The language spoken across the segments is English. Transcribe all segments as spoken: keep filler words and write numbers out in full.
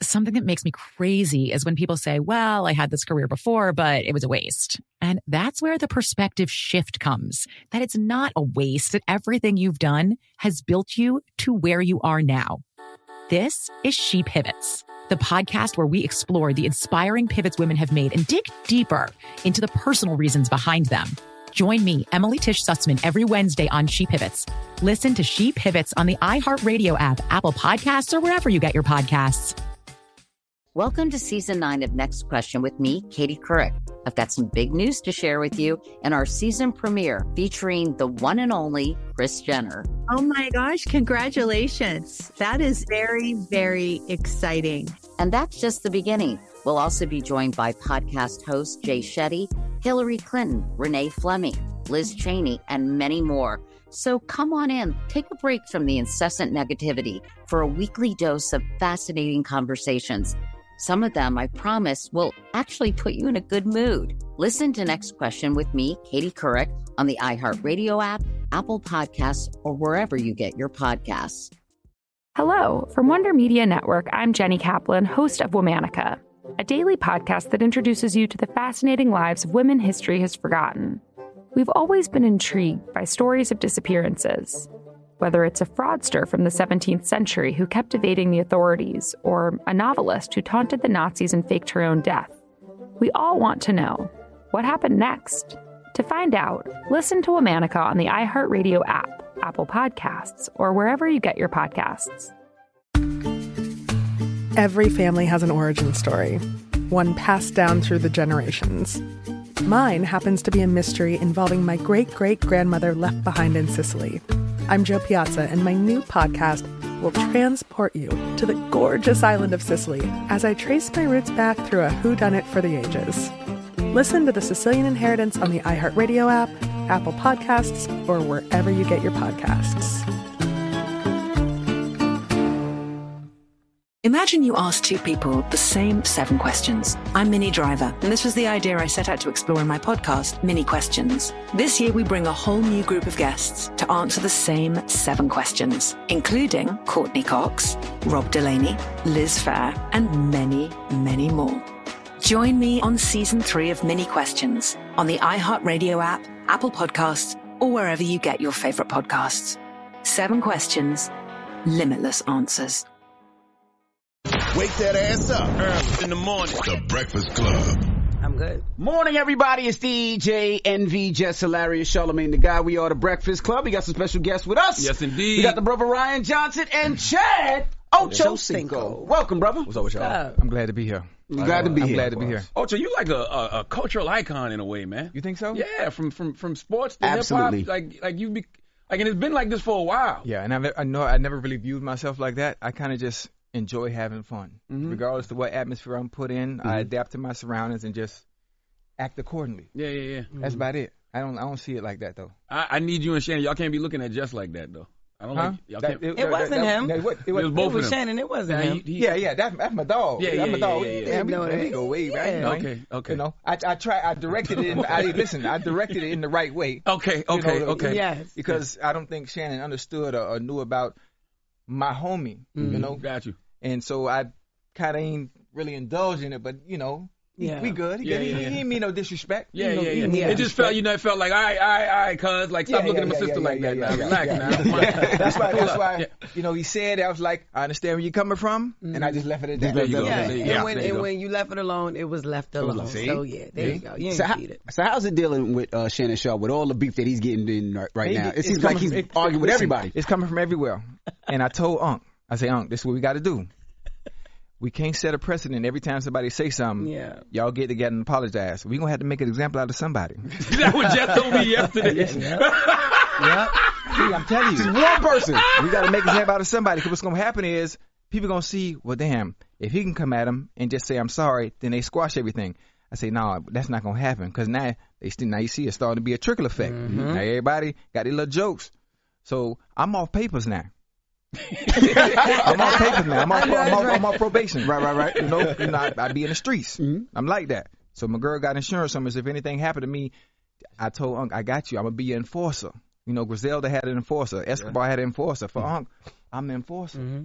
something that makes me crazy is when people say, well, I had this career before, but it was a waste. And that's where the perspective shift comes, that it's not a waste, that everything you've done has built you to where you are now. This is She Pivots, the podcast where we explore the inspiring pivots women have made and dig deeper into the personal reasons behind them. Join me, Emily Tish Sussman, every Wednesday on She Pivots. Listen to She Pivots on the iHeartRadio app, Apple Podcasts, or wherever you get your podcasts. Welcome to season nine of Next Question with me, Katie Couric. I've got some big news to share with you in our season premiere featuring the one and only Kris Jenner. Oh my gosh, congratulations. That is very, very exciting. And that's just the beginning. We'll also be joined by podcast host Jay Shetty, Hillary Clinton, Renee Fleming, Liz Cheney, and many more. So come on in, take a break from the incessant negativity for a weekly dose of fascinating conversations. Some of them, I promise, will actually put you in a good mood. Listen to Next Question with me, Katie Couric, on the iHeartRadio app, Apple Podcasts, or wherever you get your podcasts. Hello. From Wonder Media Network, I'm Jenny Kaplan, host of Womanica, a daily podcast that introduces you to the fascinating lives of women history has forgotten. We've always been intrigued by stories of disappearances, whether it's a fraudster from the seventeenth century who kept evading the authorities, or a novelist who taunted the Nazis and faked her own death. We all want to know, what happened next? To find out, listen to Womanica on the iHeartRadio app, Apple Podcasts, or wherever you get your podcasts. Every family has an origin story, one passed down through the generations. Mine happens to be a mystery involving my great-great-grandmother left behind in Sicily. I'm Jo Piazza, and my new podcast will transport you to the gorgeous island of Sicily as I trace my roots back through a whodunit for the ages. Listen to The Sicilian Inheritance on the iHeartRadio app, Apple Podcasts, or wherever you get your podcasts. Imagine you ask two people the same seven questions. I'm Minnie Driver, and this was the idea I set out to explore in my podcast, Mini Questions. This year, we bring a whole new group of guests to answer the same seven questions, including Courtney Cox, Rob Delaney, Liz Phair, and many, many more. Join me on season three of Mini Questions on the iHeartRadio app, Apple Podcasts, or wherever you get your favorite podcasts. Seven questions, limitless answers. Wake that ass up early in the morning. The Breakfast Club. I'm good. Morning, everybody. It's D J N V, Jess Hilarious, Charlamagne the Guy. We are the Breakfast Club. We got some special guests with us. Yes, indeed. We got the brother Ryan Johnson and Chad Ocho Cinco. Welcome, brother. What's up with y'all? Uh, I'm glad to be here. I'm glad to be I'm here. glad to be here. Ocho, you like a, a, a cultural icon in a way, man. You think so? Yeah, from from from sports to Absolutely. hip hop, like like you be like, and it's been like this for a while. Yeah, and I, I know I never really viewed myself like that. I kind of just enjoy having fun, Mhm. regardless of what atmosphere I'm put in. Mm-hmm. I adapt to my surroundings and just act accordingly. Yeah, yeah, yeah. That's about it. I don't I don't see it like that though. I, I need you and Shannon. Y'all can't be looking at just like that though. I don't Huh? like y'all That- can't. It wasn't him. that- what- It was both it was of them. Shannon. It wasn't Nah, him. he- he- Yeah, yeah, that's that's my dog. Yeah, that's yeah, my dog. yeah, yeah, Damn, we, yeah. go- we go way back. you know? Okay, okay. You know, I I try I directed it. In, I listen. I directed it in the right way. Okay, You okay, know, okay. Yes. Because I don't think Shannon understood or, or knew about my homie. You know, Got you. and so I kind of ain't really indulge in it, but you know, Yeah. we good. He, Yeah, he, yeah, he, yeah. he ain't mean no disrespect. Yeah, He know- yeah, he yeah. mean no It just felt, disrespect. you know, it felt like, all right, all right, all right, cuz, like, stop Yeah, looking yeah, at my yeah, sister yeah, like yeah, that yeah, now. yeah, Relax yeah, now. yeah, Come on. yeah. That's why. Cool That's out. why. Yeah. You know, he said, I was like, I understand where you're coming from, and I just left it at that. There you go. Yeah, There you and, go. when, There you and go. when you left it alone, it was left alone. See? So yeah, there See? you go. You ain't So, how, cheated. so how's it dealing with uh, Shannon Sharp with all the beef that he's getting in right, right now? It It's seems like coming he's from- it- arguing with listen, everybody. It's coming from everywhere. And I told Unc, I say, Unc, this is what we got to do. We can't set a precedent every time somebody say something. Yeah. Y'all get together and apologize. We're going to have to make an example out of somebody. That was just told me yesterday. Yeah. See, I'm telling you. Just one person. We got to make an example out of somebody, because what's going to happen is people going to see, well, damn, if he can come at him and just say, I'm sorry, then they squash everything. I say, no, that's not going to happen, because now they still, now you see it's starting to be a trickle effect. Mm-hmm. Now everybody got their little jokes. So I'm off papers now. I'm on papers now. I'm off, I'm, off, I'm off probation. Right, right, right. You know, you know I, I be in the streets. Mhm. I'm like that. So my girl got insurance on me. So if anything happened to me, I told Unc, I got you. I'm going to be your enforcer. You know, Griselda had an enforcer. Escobar had an enforcer. For Unc, I'm the enforcer. Mm-hmm.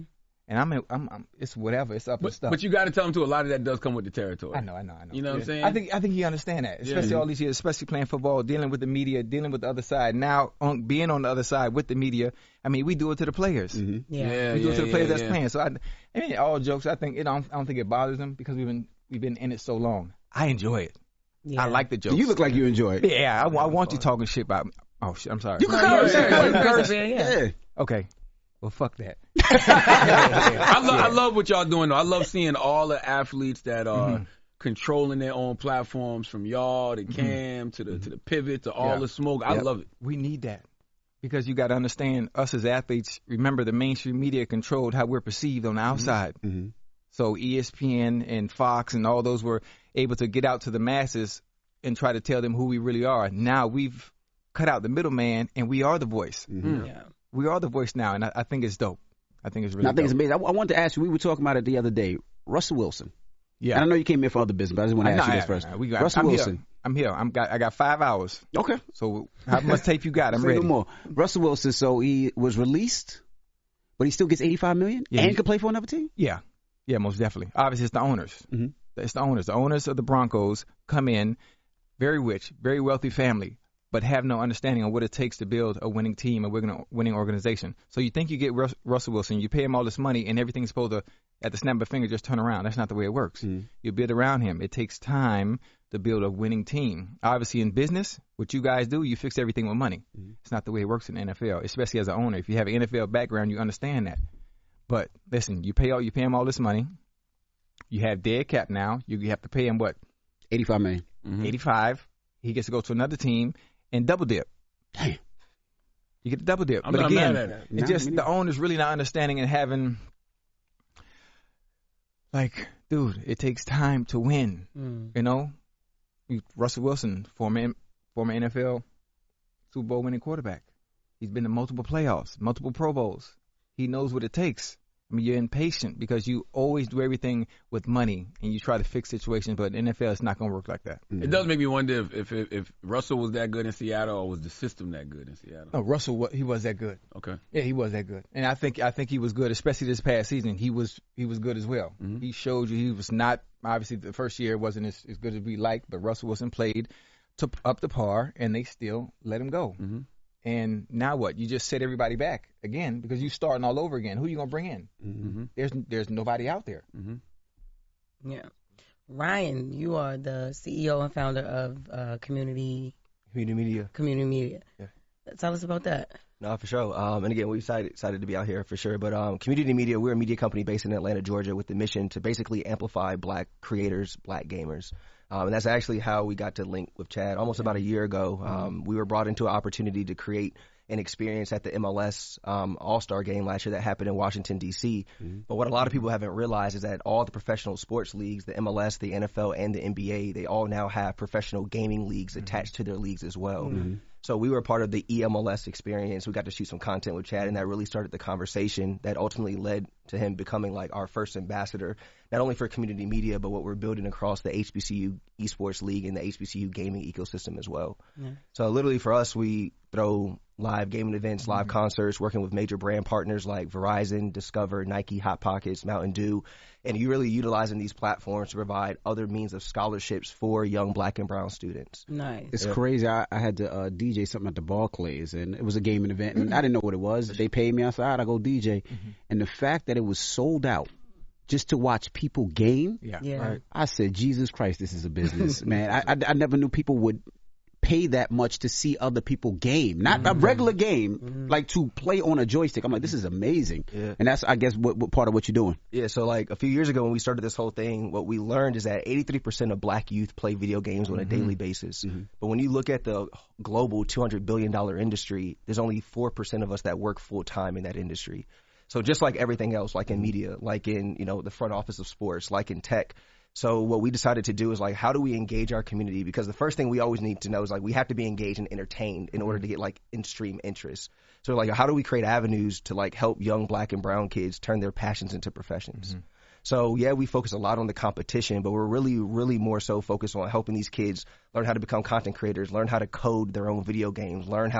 And I'm, I'm, I'm it's whatever. It's up but, and stuff. But you got to tell him too. A lot of that does come with the territory. I know, I know, I know. You know yeah. what I'm saying? I think, I think he understand that, especially yeah. all these years, especially playing football, dealing with the media, dealing with the other side. Now, on being on the other side with the media, I mean, we do it to the players. Mm-hmm. Yeah, yeah, we do yeah, it to the yeah, players yeah. that's playing. So I, I mean, all jokes. I think it. I don't, I don't think it bothers them because we've been, we've been in it so long. I enjoy it. Yeah. I like the jokes. You look like you enjoy it. Yeah, I, I want you talking shit about me. Oh shit, I'm sorry. You can curse. Yeah, You can curse. yeah, yeah. Yeah. Okay. Well, fuck that. I, lo- I love what y'all doing though. I love seeing all the athletes that are Mm-hmm. controlling their own platforms, from y'all to Cam to the Mm-hmm. to the pivot to all Yeah. the smoke. I Yep. love it. We need that because you got to understand us as athletes. Remember, the mainstream media controlled how we're perceived on the outside. Mm-hmm. So E S P N and Fox and all those were able to get out to the masses and try to tell them who we really are. Now we've cut out the middleman and we are the voice. Mm-hmm. Yeah. We are the voice now, and I, I think it's dope. I think it's really. And I think dope. it's amazing. I, I wanted to ask you. We were talking about it the other day. Russell Wilson. Yeah. And I know you came here for other business, but I just want to I ask know, you this I- first. I- we got- Russell I'm Wilson. Here. I'm here. I'm got. I got five hours. Okay. So how much tape you got? I'm Say ready. no more. Russell Wilson. So he was released, but he still gets eighty-five million Yeah, and he- can play for another team. Yeah, yeah, most definitely. Obviously, it's the owners. Mm-hmm. It's the owners. The owners of the Broncos come in, very rich, very wealthy family, but have no understanding of what it takes to build a winning team, a winning winning organization. So you think you get Rus- Russell Wilson, you pay him all this money, and everything's supposed to, at the snap of a finger, just turn around. That's not the way it works. Mm-hmm. You build around him. It takes time to build a winning team. Obviously, in business, what you guys do, you fix everything with money. Mm-hmm. It's not the way it works in the N F L, especially as an owner. If you have an N F L background, you understand that. But listen, you pay all you pay him all this money. You have dead cap now. You, you have to pay him what? eighty-five million. Mm-hmm. eighty-five. He gets to go to another team and double dip. Damn. You get the double dip. I'm but not again, mad at it. it's Nah, just me the neither. owner's really not understanding and having, like, dude, it takes time to win. Mm. You know, You- Russell Wilson, former former N F L Super Bowl winning quarterback. He's been to multiple playoffs, multiple Pro Bowls. He knows what it takes. I mean, you're impatient because you always do everything with money and you try to fix situations, but in the N F L, it's not going to work like that. It does make me wonder if, if if if Russell was that good in Seattle, or was the system that good in Seattle? No, Russell, wa- he was that good. Okay. Yeah, he was that good, and I think I think he was good, especially this past season. He was he was good as well. Mhm. He showed you he was not obviously the first year wasn't as, as good as we liked, but Russell Wilson played to up to par, and they still let him go. Mm-hmm. And now what? You just set everybody back again because you starting all over again. Who you gonna bring in? Mm-hmm. There's there's nobody out there. Mm-hmm. Yeah. Ryan, you are the C E O and founder of uh, Community Community Media. Community Media. Yeah. Tell us about that. No, for sure. Um, and again, we're excited, excited to be out here for sure. But um, Community Media, we're a media company based in Atlanta, Georgia, with the mission to basically amplify black creators, black gamers. Um, and that's actually how we got to link with Chad almost about a year ago. Um, we were brought into an opportunity to create an experience at the M L S um, All-Star game last year that happened in Washington, D C. Mm-hmm. But what a lot of people haven't realized is that all the professional sports leagues, the M L S, the N F L, and the N B A, they all now have professional gaming leagues mm-hmm. attached to their leagues as well. Mm-hmm. So we were part of the E M L S experience. We got to shoot some content with Chad, and that really started the conversation that ultimately led to him becoming like our first ambassador, not only for Community Media, but what we're building across the H B C U Esports League and the H B C U gaming ecosystem as well. Yeah. So literally for us, we throw live gaming events, live mm-hmm. concerts, working with major brand partners like Verizon, Discover, Nike, Hot Pockets, Mountain Dew, and you really utilizing these platforms to provide other means of scholarships for young black and brown students. Nice. It's yep. crazy. I, I had to uh, D J something at the Barclays, and it was a gaming event, and I didn't know what it was. They paid me. I said, all right, I go D J. Mm-hmm. And the fact that it was sold out just to watch people game, yeah. yeah. Right. I said, Jesus Christ, this is a business, man. I, I, I never knew people would pay that much to see other people game, not mm-hmm. a regular game, mm-hmm. like to play on a joystick. I'm like, this is amazing. Yeah. And that's, I guess, what, what part of what you're doing. Yeah, so like a few years ago when we started this whole thing, what we learned is that eighty-three percent of black youth play video games on a mm-hmm. daily basis. Mm-hmm. But when you look at the global two hundred billion dollars industry, there's only four percent of us that work full time in that industry. So just like everything else, like in media, like in, you know, the front office of sports, like in tech. So what we decided to do is like, how do we engage our community? Because the first thing we always need to know is like, we have to be engaged and entertained in order to get like in-stream interest. So like, how do we create avenues to like help young black and brown kids turn their passions into professions? Mm-hmm. So yeah, we focus a lot on the competition, but we're really, really more so focused on helping these kids learn how to become content creators, learn how to code their own video games, learn how to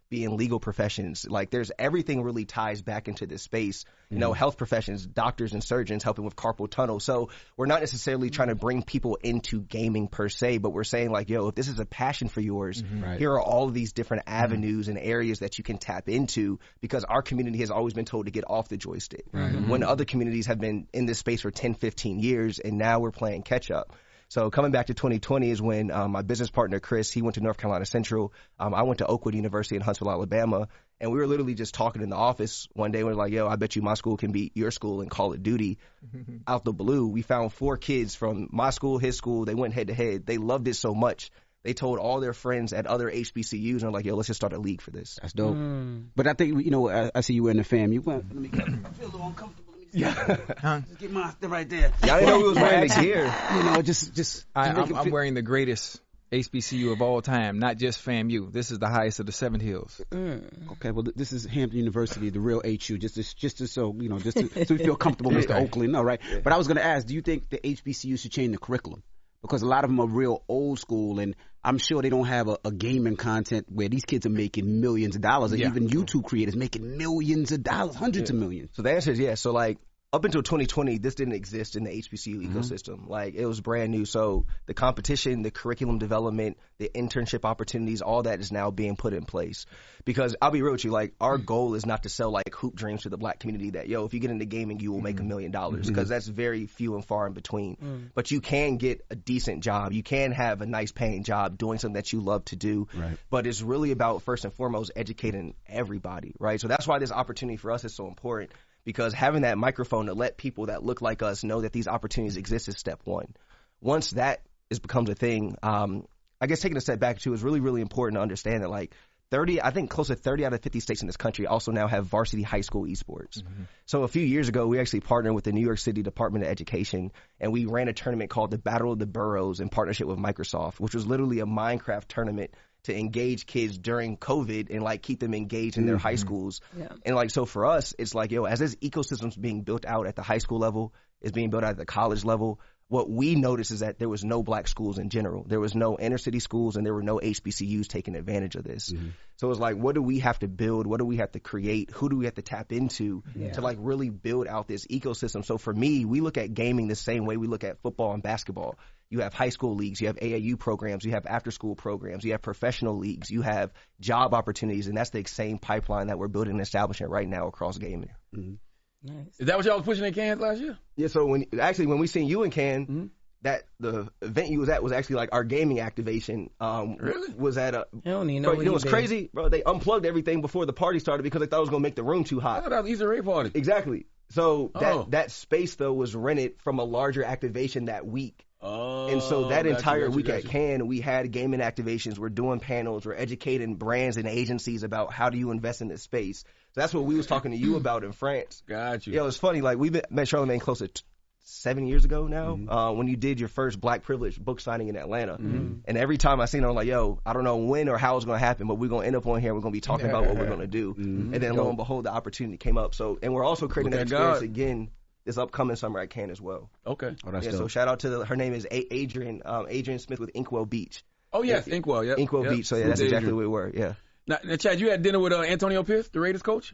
be in legal professions. Like there's everything really ties back into this space. You know, health professions, doctors and surgeons helping with carpal tunnel. So we're not necessarily trying to bring people into gaming per se, but we're saying like, yo, if this is a passion for yours, Mm-hmm. Right. here are all of these different avenues and areas that you can tap into, because our community has always been told to get off the joystick. Mm-hmm. When other communities have been in this space for ten, fifteen years, and now we're playing catch up. So coming back to twenty twenty is when um, my business partner, Chris, he went to North Carolina Central. Um, I went to Oakwood University in Huntsville, Alabama. And we were literally just talking in the office one day. We were like, yo, I bet you my school can beat your school in Call of Duty. Out the blue, we found four kids from my school, his school. They went head to head. They loved it so much. They told all their friends at other H B C Us and were like, yo, let's just start a league for this. That's dope. Mm. But I think, you know, I, I see you were in the fam. You went, let me get, I feel a little uncomfortable. Yeah. Huh? Just get my right there. Yeah, I didn't know we was wearing the gear. You know, just, just. I, just I'm, I'm wearing the greatest H B C U of all time, not just FAMU. This is the highest of the Seven Hills. Mm. Okay, well, this is Hampton University, the real H U, just to, just to so, you know, just to, so we feel comfortable, Mister Oakley. No, right? Yeah. But I was going to ask, do you think the H B C U should change the curriculum? Because a lot of them are real old school, and I'm sure they don't have a, a gaming content where these kids are making millions of dollars, or yeah. even YouTube creators making millions of dollars, hundreds yeah. of millions. So the answer is yes. So, like, up until twenty twenty, this didn't exist in the H B C U mm-hmm. ecosystem. Like, it was brand new. So the competition, the curriculum development, the internship opportunities, all that is now being put in place. Because I'll be real with you, like, our goal is not to sell, like, hoop dreams to the black community that, yo, if you get into gaming, you will make a million dollars. Because that's very few and far in between. Mm. But you can get a decent job. You can have a nice paying job doing something that you love to do. Right. But it's really about, first and foremost, educating everybody, right? So that's why this opportunity for us is so important. Because having that microphone to let people that look like us know that these opportunities exist is step one. Once that is becomes a thing, um, I guess taking a step back too is really, really important to understand that, like, thirty, I think close to thirty out of fifty states in this country also now have varsity high school esports. Mm-hmm. So a few years ago, we actually partnered with the New York City Department of Education, and we ran a tournament called the Battle of the Boroughs in partnership with Microsoft, which was literally a Minecraft tournament to engage kids during COVID and, like, keep them engaged in mm-hmm. their high schools. Yeah. And, like, so for us, it's like, yo, as this ecosystem's being built out at the high school level, it's being built out at the college level, what we noticed is that there was no black schools in general. There was no inner city schools, and there were no H B C Us taking advantage of this. Mm-hmm. So it's like, what do we have to build? What do we have to create? Who do we have to tap into yeah. to, like, really build out this ecosystem? So for me, we look at gaming the same way we look at football and basketball. You have high school leagues, you have A A U programs, you have after school programs, you have professional leagues, you have job opportunities, and that's the same pipeline that we're building and establishing right now across gaming. Mm-hmm. Nice. Is that what y'all was pushing in Cannes last year? Yeah, so when actually when we seen you in Cannes, mm-hmm. that the event you was at was actually like our gaming activation. Um, really? Was at a. I don't even know. Bro, you know what's crazy, bro? They unplugged everything before the party started because they thought it was gonna make the room too hot. I thought that was Easter egg party. Exactly. So that oh. that space though was rented from a larger activation that week. Oh, and so that entire you, week you, at Cannes, we had gaming activations. We're doing panels. We're educating brands and agencies about how do you invest in this space. So that's what we was talking to you about in France. Got you. Yeah, it was funny. Like, we met Charlamagne close to t- seven years ago now mm-hmm. uh, when you did your first Black Privilege book signing in Atlanta. Mm-hmm. And every time I seen it, I'm like, yo, I don't know when or how it's going to happen, but we're going to end up on here. We're going to be talking yeah. about what we're going to do. Mm-hmm. And then lo and behold, the opportunity came up. So, and we're also creating Look that experience God. again this upcoming summer at Cannes as well. Okay. Oh, that's yeah, dope. so shout out to the, her name is a- Adrian um, Adrian Smith with Inkwell Beach. Oh yes, yeah, Inkwell. Yeah, Inkwell yep. Beach. So yeah, that's Who's exactly Adrian? what we were. Yeah. Now, now, Chad, you had dinner with uh, Antonio Pierce, the Raiders coach.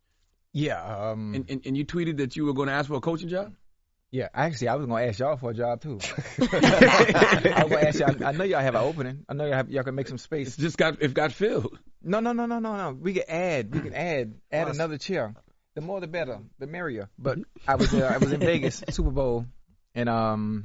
Yeah. Um, and, and and you tweeted that you were going to ask for a coaching job. Yeah, actually, I was going to ask y'all for a job too. I was going to ask y'all. I know y'all have an opening. I know y'all have, y'all can make some space. It's just got it got filled. No, no, no, no, no, no. We can add. We can add. Add another chair. The more, the better. The merrier. But I was uh, I was in Vegas Super Bowl, and um,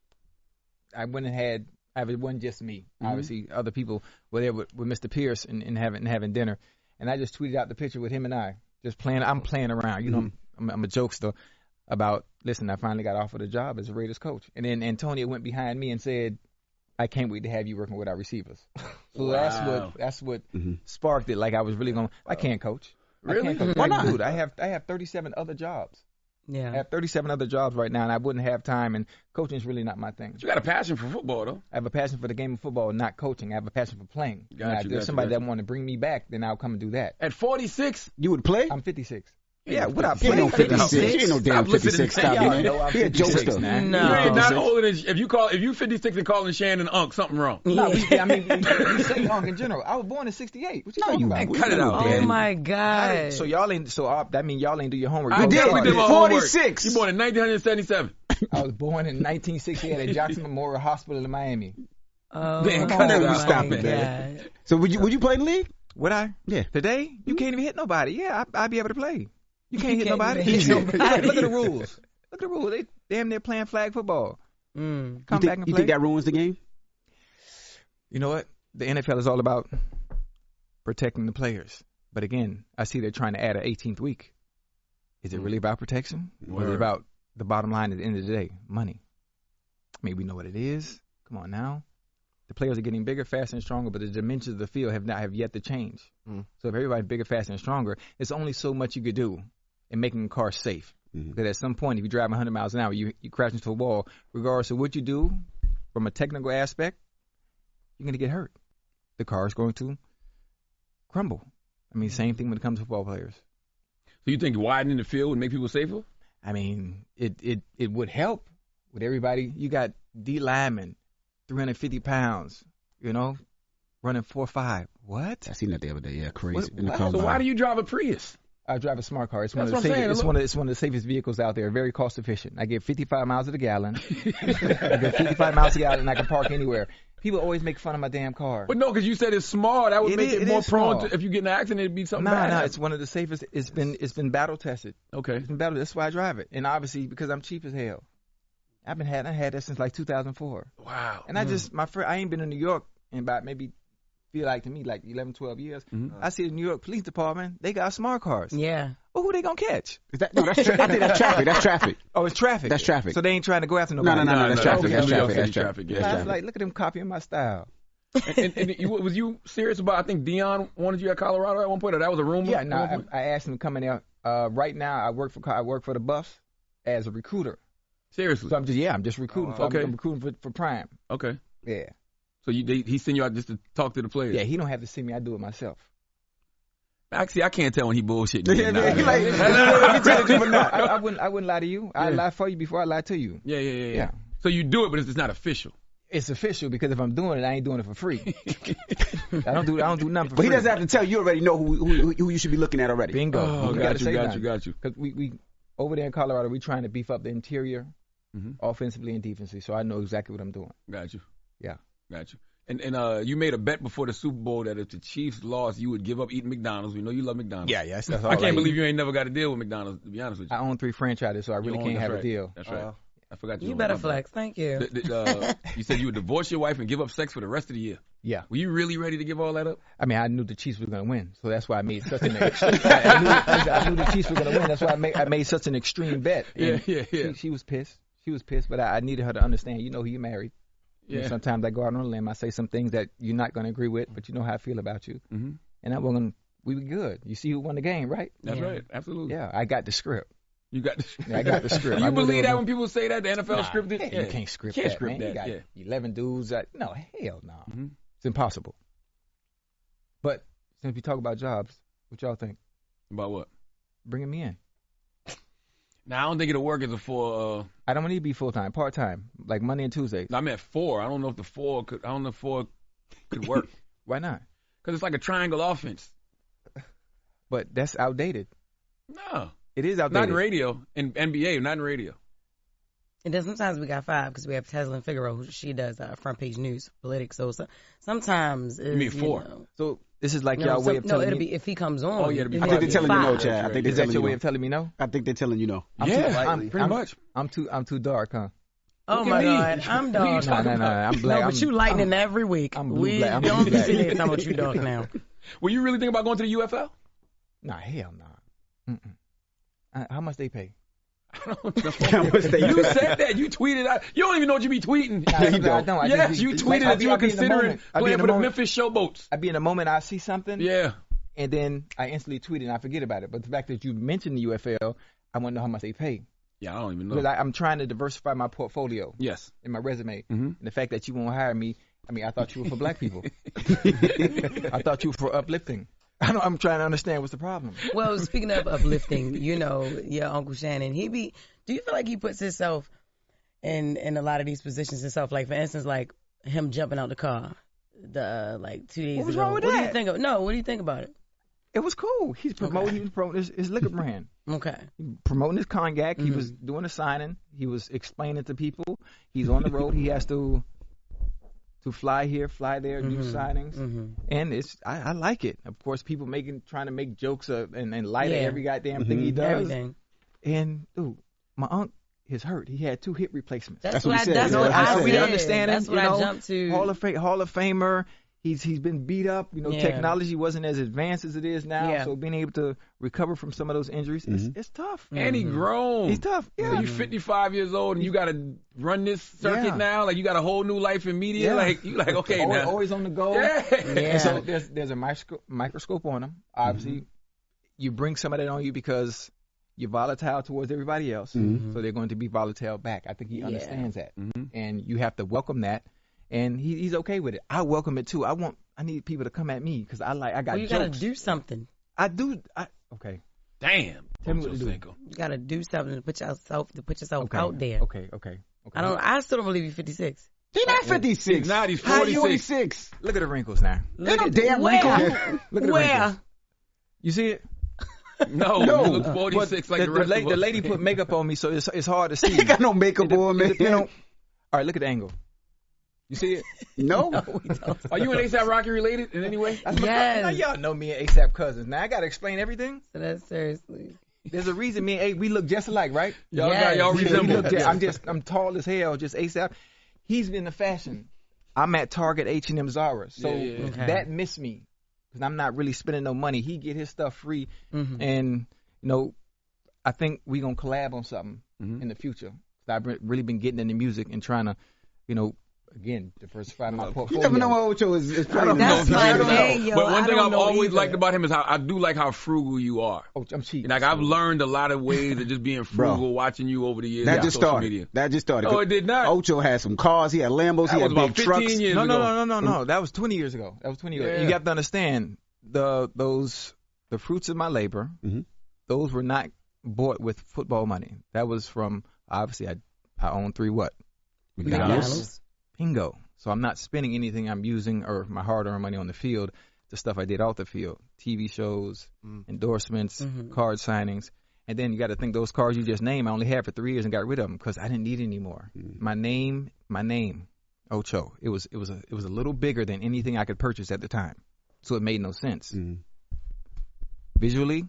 I went and had. It wasn't just me. Mm-hmm. Obviously, other people were there with, with Mister Pierce and, and having and having dinner. And I just tweeted out the picture with him and I just playing. I'm playing around. You know, mm-hmm. I'm, I'm a jokester. About, listen, I finally got offered a job as a Raiders coach. And then Antonio went behind me and said, I can't wait to have you working with our receivers. So wow. that's what that's what mm-hmm. sparked it. Like, I was really going, I can't coach. Really? I can't coach. Why like, not? Dude, I have, I have thirty-seven other jobs. Yeah. I have thirty-seven other jobs right now, and I wouldn't have time, and coaching is really not my thing. But you got a passion for football, though. I have a passion for the game of football, not coaching. I have a passion for playing. Got now, you, if there's got somebody you, got that want to bring me back, then I'll come and do that. At forty-six? You would play? I'm fifty-six. Yeah, what up? He ain't no fifty-six. He ain't no damn Stop listening fifty-six. to Stop, y'all man. know I'm He a jokester. man. No. You ain't not older than if you call if you fifty-six and calling Shannon Unc, something wrong. No, we, I mean, you say young in general. I was born in sixty-eight. What you No, talking you about? ain't. Cut it out, Oh man. my God. So y'all ain't. So uh, that mean y'all ain't do your homework. I Y'all did. We started. did my homework. forty-six. You born in nineteen seventy-seven. I was born in nineteen sixty-eight at Jackson Memorial Hospital in Miami. Oh, Man, my cut it out. God. Stop it, man. So would you would you play in the league? Would I? Yeah. Today? You can't even hit nobody. Yeah, I, I'd be able to play. You can't You hit can't nobody. even hit Look, nobody. look at the rules. Look at the rules. They damn near playing flag football. Mm. Come you think, back and you play. think that ruins the game? You know what? The N F L is all about protecting the players. But again, I see they're trying to add an eighteenth week. Is it really about protection? Or is it Word. about the bottom line at the end of the day? Money. I mean, we know what it is. Come on now. The players are getting bigger, faster, and stronger, but the dimensions of the field have not have yet to change. Mm. So if everybody's bigger, faster, and stronger, it's only so much you could do in making a car safe. Mm-hmm. Because at some point, if you drive one hundred miles an hour, you, you crash into a wall, regardless of what you do from a technical aspect, you're going to get hurt. The car is going to crumble. I mean, same thing when it comes to football players. So you think widening the field would make people safer? I mean, it, it, it would help with everybody. You got D linemen, three hundred fifty pounds, you know, running four five. What? I seen that the other day. Yeah, crazy. What- In the what? combine. So why do you drive a Prius? I drive a smart car. It's one That's of the what I'm safest. saying. It's Look- one of it's one of the safest vehicles out there. Very cost efficient. I get fifty-five miles to the gallon. I get fifty-five miles to the gallon, and I can park anywhere. People always make fun of my damn car. But no, because you said it's small. That would It make is- it, it more is prone small. to if you get in an accident, it'd be something No, bad. no, it's one of the safest. It's been it's been battle tested. Okay. It's been battle. That's why I drive it, and obviously because I'm cheap as hell. I've been had I had that since like two thousand four. Wow. And I just my friend I ain't been in New York in about maybe feel like to me like eleven, twelve years. Mm-hmm. I see the New York Police Department. They got smart cars. Yeah. Well, who they gonna catch? Is that, no, that's tra- I think that's traffic. That's traffic. Oh, it's traffic. That's traffic. So they ain't trying to go after No, nobody. no, no, no, that's no, traffic. okay. That's New York traffic. That's City traffic. traffic, yeah. That's I was traffic. like, look at them copying my style. and, and, and you, was you serious about? I think Dion wanted you at Colorado at one point. Or that was a rumor. Yeah, at no, one I, point? I asked him to come in there. Uh, right now, I work for I work for the Buffs as a recruiter. Seriously. So I'm just yeah, I'm just recruiting. Oh, for, okay. I'm, I'm recruiting for, for Prime. Okay. Yeah, So you they, he sent you out just to talk to the players. yeah. He don't have to see me. I do it myself. Actually, I can't tell when he bullshitting. Yeah, Nah, yeah, he nah. like- Nah, nah, nah, nah, tell the truth or not. I, I wouldn't I wouldn't lie to you. I Yeah. lie for you before I lie to you. Yeah, yeah, yeah, yeah. Yeah. So you do it, but it's just not official. It's official because if I'm doing it, I ain't doing it for free. I don't do I don't do nothing for But he free. doesn't have to tell you. You already know who who, who you should be looking at already. Bingo. Oh, You got gotta you, say got nothing. you, got you. Because we, we over there in Colorado, we trying to beef up the interior, Mhm. offensively and defensively. So I know exactly what I'm doing. Got you. Yeah. Got you. And and uh, you made a bet before the Super Bowl that if the Chiefs lost, you would give up eating McDonald's. We know you love McDonald's. Yeah, yes, that's all I can't right. believe you ain't never got a deal with McDonald's. To be honest with you, I own three franchises, so I You really own- can't that's have right. a deal. That's right. Uh, I forgot you. You own better my bad. flex. Thank you. The- the, uh, you said you would divorce your wife and give up sex for the rest of the year. Yeah. Were you really ready to give all that up? I mean, I knew the Chiefs were going to win, so that's why I made such an. Ex- I, knew, I knew the Chiefs were going to win. That's why I made I made such an extreme bet. Yeah, And yeah, yeah. She, she was pissed. She was pissed, but I, I needed her to understand. You know, who you married. You know, Yeah. sometimes I go out on a limb. I say some things that you're not going to agree with, but you know how I feel about you. Mm-hmm. And I wasn't. We were good. You see who won the game, right? That's Yeah. right. Absolutely. Yeah, I got the script. You got. Yeah, I got the script. You I knew believe there that was when people say that the N F L Nah, scripted? yeah, Yeah. You can't script Can't that, script man. that. You got Yeah. eleven dudes. That, no, hell no. Mm-hmm. It's impossible. But since we talk about jobs, what y'all think? About what? Bringing me in. Now I don't think it'll work as a four. Uh, I don't need to be full time, part time, like Monday and Tuesday. I meant four. I don't know if the four could. I don't know if four could work Why not? because it's like a triangle offense. But that's outdated. No, It is not outdated. in radio. In N B A, not in radio. And then sometimes we got five because we have Teslin Figaro, who she does uh, front page news, politics. So, so sometimes it's, You mean four? know, So this is like no, y'all some- way of no, telling it'll me. be if he comes on. Oh, yeah, it'll be then I think it'll they're be telling you no, five. Chad. I think they're Is that telling your you way no. of telling me no? I think they're telling you no. I'm Yeah. too, I'm, Pretty I'm- much. I'm too. I'm too dark, huh? Oh Look my at me. God, I'm What are you dog. No, talking no, no. about? I'm black. No, but I'm, you lightning every week. I'm blue we black. I'm don't blue be black. sitting here talking about you dark now. Were you really thinking about going to the U F L? Nah, hell no. Mm-mm. Uh, how much they pay? I don't know. How much they You pay? said that. You tweeted. I, you don't even know what you be tweeting. Nah, sometimes I don't. I yes, just be- you like, tweeted I that be- you I were be in the considering moment. I be playing in the for the moment. Memphis Showboats. I be in the moment I see something, Yeah. and then I instantly tweet it and I forget about it. But the fact that you mentioned the U F L, I want to know how much they pay. Yeah, I don't even know. Because I, I'm trying to diversify my portfolio yes. in my resume. Mm-hmm. And the fact that you won't hire me, I mean, I thought you were for black people. I thought you were for uplifting. I don't, I'm trying to understand what's the problem. Well, speaking of uplifting, you know, your Uncle Shannon, he be, do you feel like he puts himself in, in a lot of these positions himself? Like, for instance, like him jumping out the car, the, uh, like two days ago. What was wrong with what that? do you think of, no, what do you think about it? It was cool. He's promoting, okay. he was promoting his, his liquor brand. Okay. Promoting his cognac. Mm-hmm. He was doing a signing. He was explaining to people. He's on the road. He has to to fly here, fly there, mm-hmm. do signings. Mm-hmm. And it's I, I like it. Of course, people making trying to make jokes of, and, and light yeah. at every goddamn mm-hmm. thing he does. Everything. And dude, my uncle is hurt. He had two hip replacements. That's, that's what, what I said. That's what I, I really understand him. That's what you know, I jumped to. Hall of Fame, Hall of Famer. He's he's been beat up. You know, yeah. technology wasn't as advanced as it is now. Yeah. So being able to recover from some of those injuries, mm-hmm. it's, it's tough. And mm-hmm. he grown. He's tough. Yeah. So you're fifty-five years old and you got to run this circuit yeah. now. Like you got a whole new life in media. Yeah. Like you like okay always, now. Always on the go. Yeah. yeah. And so there's there's a microscope microscope on him. Obviously, mm-hmm. you bring some of that on you because you're volatile towards everybody else. Mm-hmm. So they're going to be volatile back. I think he understands yeah. that, mm-hmm. and you have to welcome that. And he, he's okay with it. I welcome it too. I want. I need people to come at me because I like. I got. Well, you jokes. gotta do something. I do. I okay. Damn. Tell me what to do. You gotta do something to put yourself to put yourself okay. out there. Okay. Okay. Okay. I don't. I still don't believe you're fifty-six. He's not fifty-six. He's not. He's forty-six. How you forty-six? Look at the wrinkles now. Look at damn wrinkles. Look at the Where? wrinkles. You see it? No, no. You look forty-six like the, the rest the, of us. The lady put makeup on me, so it's it's hard to see. He got no makeup it, on, man. You know, all right, look at the angle. You see it? No. no we don't. Are you and A$AP Rocky related in any way? Yes. Now, y'all know me and A$AP cousins. Now I gotta explain everything. So that's seriously. There's a reason me and A we look just alike, right? Y'all yes. got y'all resemble. Just, I'm just I'm tall as hell, just A$AP. He's in the fashion. I'm at Target, H and M, Zara, so yeah, yeah. Okay. that missed me because I'm not really spending no money. He get his stuff free, mm-hmm. and you know, I think we gonna collab on something mm-hmm. in the future. I've really been getting into music and trying to, you know. Again, diversify my portfolio. You never know what Ocho is, is playing. That's my thing, yo. But one I thing I've always either. liked about him is how I do like how frugal you are. Oh, I'm cheap. Like I've learned a lot of ways of just being frugal, Bro, watching you over the years. That on just social started. Media. That just started. Oh, it did not. Ocho had some cars. He had Lambos. That he had was big about trucks. Years no, no, ago. no, no, no, no. That was twenty years ago. That was twenty years. Yeah. ago. You have to understand the those the fruits of my labor. Mm-hmm. Those were not bought with football money. That was from obviously I I own three what McDonald's. Bingo. So I'm not spending anything I'm using or my hard-earned money on the field. The stuff I did off the field, T V shows, mm. endorsements, mm-hmm. card signings. And then you got to think those cards you just named, I only had for three years and got rid of them because I didn't need any more. Mm. My name, my name, Ocho. It was it was a it was a little bigger than anything I could purchase at the time, so it made no sense. Mm. Visually,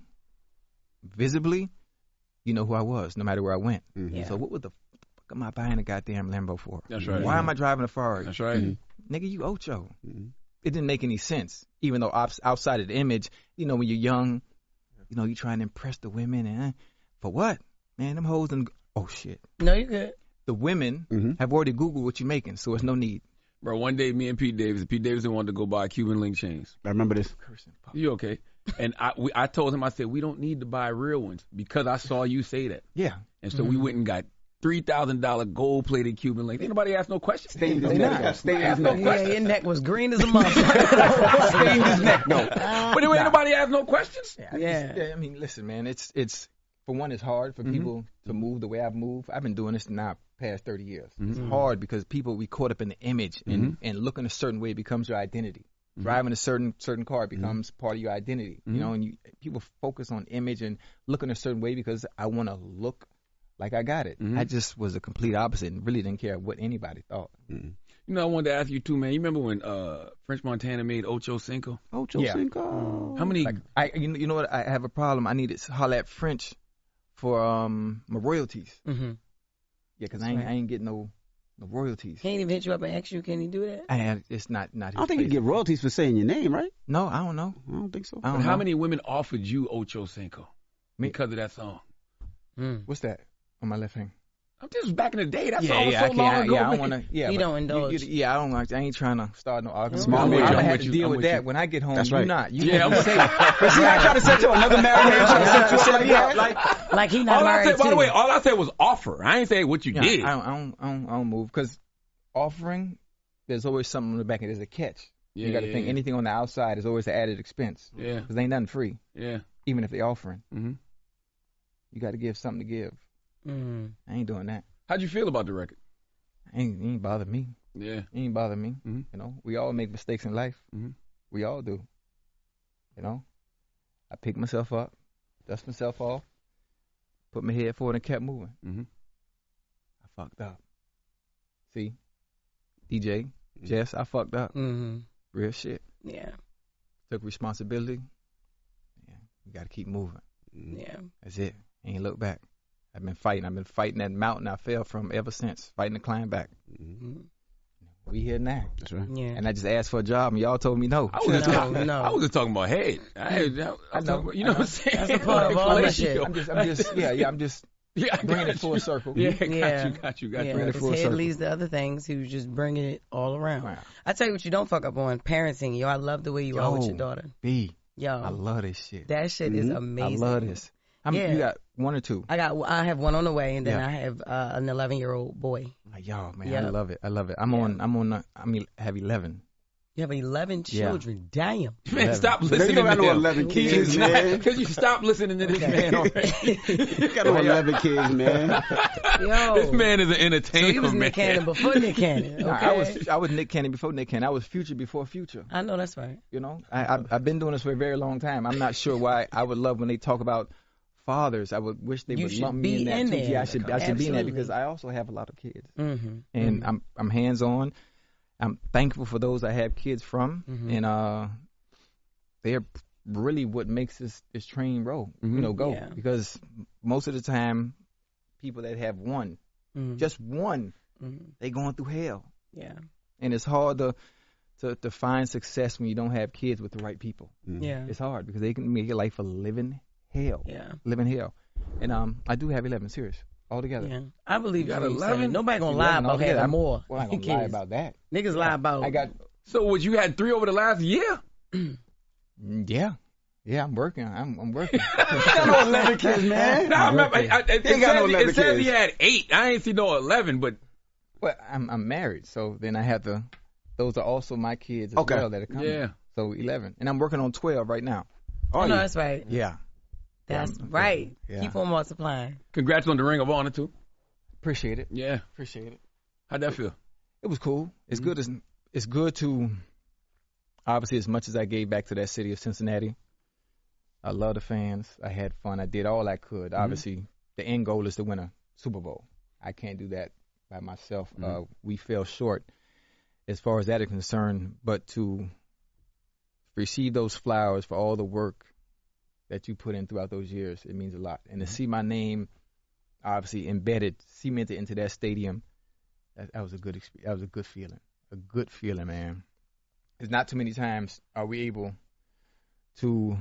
visibly, you know who I was, no matter where I went. Mm-hmm. Yeah. So what would the fuck am I buying a goddamn Lambo for? That's right. Why mm-hmm. am I driving a Ferrari? That's right. Mm-hmm. Nigga, you Ocho. Mm-hmm. It didn't make any sense, even though outside of the image, you know, when you're young, you know, you trying to impress the women, and for what? Man, them hoes and oh shit. No, you good. The women mm-hmm. have already Googled what you're making, so it's no need. Bro, one day me and Pete Davidson, Pete Davidson wanted to go buy Cuban link chains. I remember this. You okay? And I we, I told him, I said, we don't need to buy real ones because I saw you say that. Yeah. And so mm-hmm. we went and got three thousand dollars gold-plated Cuban links. Ain't nobody asked no questions. Stained his neck. Stained his neck. Yeah, your neck was green as a motherfucker. Stained his neck, no. But anyway, ain't nobody asked no questions. Yeah. I, Yeah. just, yeah, I mean, listen, man, it's, it's for one, it's hard for mm-hmm. people to move the way I've moved. I've been doing this now past thirty years. Mm-hmm. It's hard because people, we caught up in the image and, Mm-hmm. and looking a certain way becomes your identity. Mm-hmm. Driving a certain certain car becomes mm-hmm. part of your identity, Mm-hmm. you know, and you, people focus on image and looking a certain way because I want to look like I got it. Mm-hmm. I just was a complete opposite and really didn't care what anybody thought. Mm-hmm. You know, I wanted to ask you too, man. You remember when uh, French Montana made Ocho Cinco? Ocho Yeah. Cinco. How many? Like, I, you know, you know what? I have a problem. I needed to holler at French for um my royalties. Mm-hmm. Yeah, because I ain't, right. I ain't getting no, no royalties. He ain't even hit you up and ask you, can he do that? I had, it's not not. His I don't think you place. get royalties for saying your name, right? No, I don't know. I don't think so. I don't But how know. many women offered you Ocho Cinco Me? because of that song? Mm. What's that on my left hand? I'm just back in the day. That yeah, song was yeah, so I can't. long I, ago. yeah, I don't man. want to. Yeah, You but don't indulge. You, yeah, I don't. like- I ain't trying to start no argument. Small I'm, with you, I'm I'm gonna have with to you, deal I'm with with that you. when I get home. That's You right. not. You Yeah, gonna I'm say. But see, I try to set you another married man trying to set you up like that. like, Like he not All I married said, by the too. way, all I said was offer. I ain't say what you yeah, did. I don't, I don't, I don't, I don't move because offering. There's always something in the back. There's a catch. you got to yeah, think yeah. anything on the outside is always an added expense. Yeah. Because ain't nothing free. Yeah. Even if they offering. Mm-hmm. You got to give something to give. Mm. I ain't doing that. How'd you feel about the record? Ain't ain't bother me. Yeah. It ain't bother me. Mm-hmm. You know, we all make mistakes in life. Mm-hmm. We all do. You know, I picked myself up, dust myself off, put my head forward and kept moving. Mm-hmm. I fucked up. See, D J, Jess, I fucked up. Mm-hmm. Real shit. Yeah. Took responsibility. Yeah, you got to keep moving. Yeah. That's it. Ain't look back. I've been fighting. I've been fighting that mountain I fell from ever since. Fighting to climb back. Mm-hmm. We here now. That's right. Yeah. And I just asked for a job, and y'all told me no. I was just No, talking, no. I was just talking about head. I, I, I, was know. talking about, you know what I'm saying? That's a part of all Like, that shit. I'm just, I'm just, yeah, yeah, I'm just Yeah, I bringing got it full you. circle. Yeah, got Yeah. you, got you, got Yeah, you. Bring it his full head circle. leads to other things. He was just bringing it all around. Wow. I tell you what you don't fuck up on, parenting. Yo, I love the way you are with Yo, your daughter. B, Yo, I love this shit. that shit is Mhm. amazing. I love this. How many, Yeah. You got one or two? I got. I have one on the way, and then Yeah. I have uh, an eleven-year-old boy. Like, yo, man, I Yeah. love it. I love it. I'm Yeah. on, I'm on, uh, I mean, I have eleven. You have eleven Yeah. children. Damn. Man, eleven. stop You listening don't got to no him. eleven He kids, is not- man. Cause you stop listening to this Okay. man already. You got no eleven kids, man. Yo, This man is an so entertainer, he was man. Nick Cannon before Nick Cannon. Okay? Nah, I was, I was Nick Cannon before Nick Cannon. I was Future before Future. I know that's right. You know, I, I, I've been doing this for a very long time. I'm not sure why I would love when they talk about fathers. I would wish they You would should lump be me in that in too. there. Yeah, I should, I should be in that Absolutely. because I also have a lot of kids, Mm-hmm. and I'm, I'm hands on. I'm thankful for those I have kids from, Mhm. and uh, they're really what makes this this train roll, Mhm. you know, go. Yeah. Because most of the time, people that have one, Mm-hmm. just one, Mhm. they going through hell, Yeah. and it's hard to. To, to find success when you don't have kids with the right people. Yeah. It's hard because they can make your life a living hell. Yeah. Living hell. And um, I do have eleven, serious, altogether. Yeah. I believe You got what you're eleven? saying. Nobody gonna eleven lie about altogether. having I'm- more. Well, I'm gonna lie kids. about that. Niggas lie about. I got, So what, you had three over the last year? yeah, yeah. I'm working. I'm, I'm working. You got no eleven kids, man. No, I remember, I, I, it, He ain't got says, no eleven it says he kids. had eight. I ain't see no eleven, but But I'm, I'm married, so then I have to. Those are also my kids as Okay. well that are coming. yeah. So eleven, and I'm working on twelve right now. Oh, Oh, no, yeah. that's right. Yeah. That's Yeah, I'm- right. yeah. Keep on multiplying. Congrats on the Ring of Honor too. Appreciate it. Yeah. Appreciate it. How'd that feel? It was cool. It's Mhm. good as it's good to obviously as much as I gave back to that city of Cincinnati. I love the fans. I had fun. I did all I could. Obviously, the end goal is to win a Super Bowl. I can't do that by myself. Mhm. Uh, we fell short as far as that is concerned. But to receive those flowers for all the work that you put in throughout those years, it means a lot. And to see my name obviously embedded, cemented into that stadium, that, that was a good experience. That was a good feeling. A good feeling, man. It's not too many times are we able to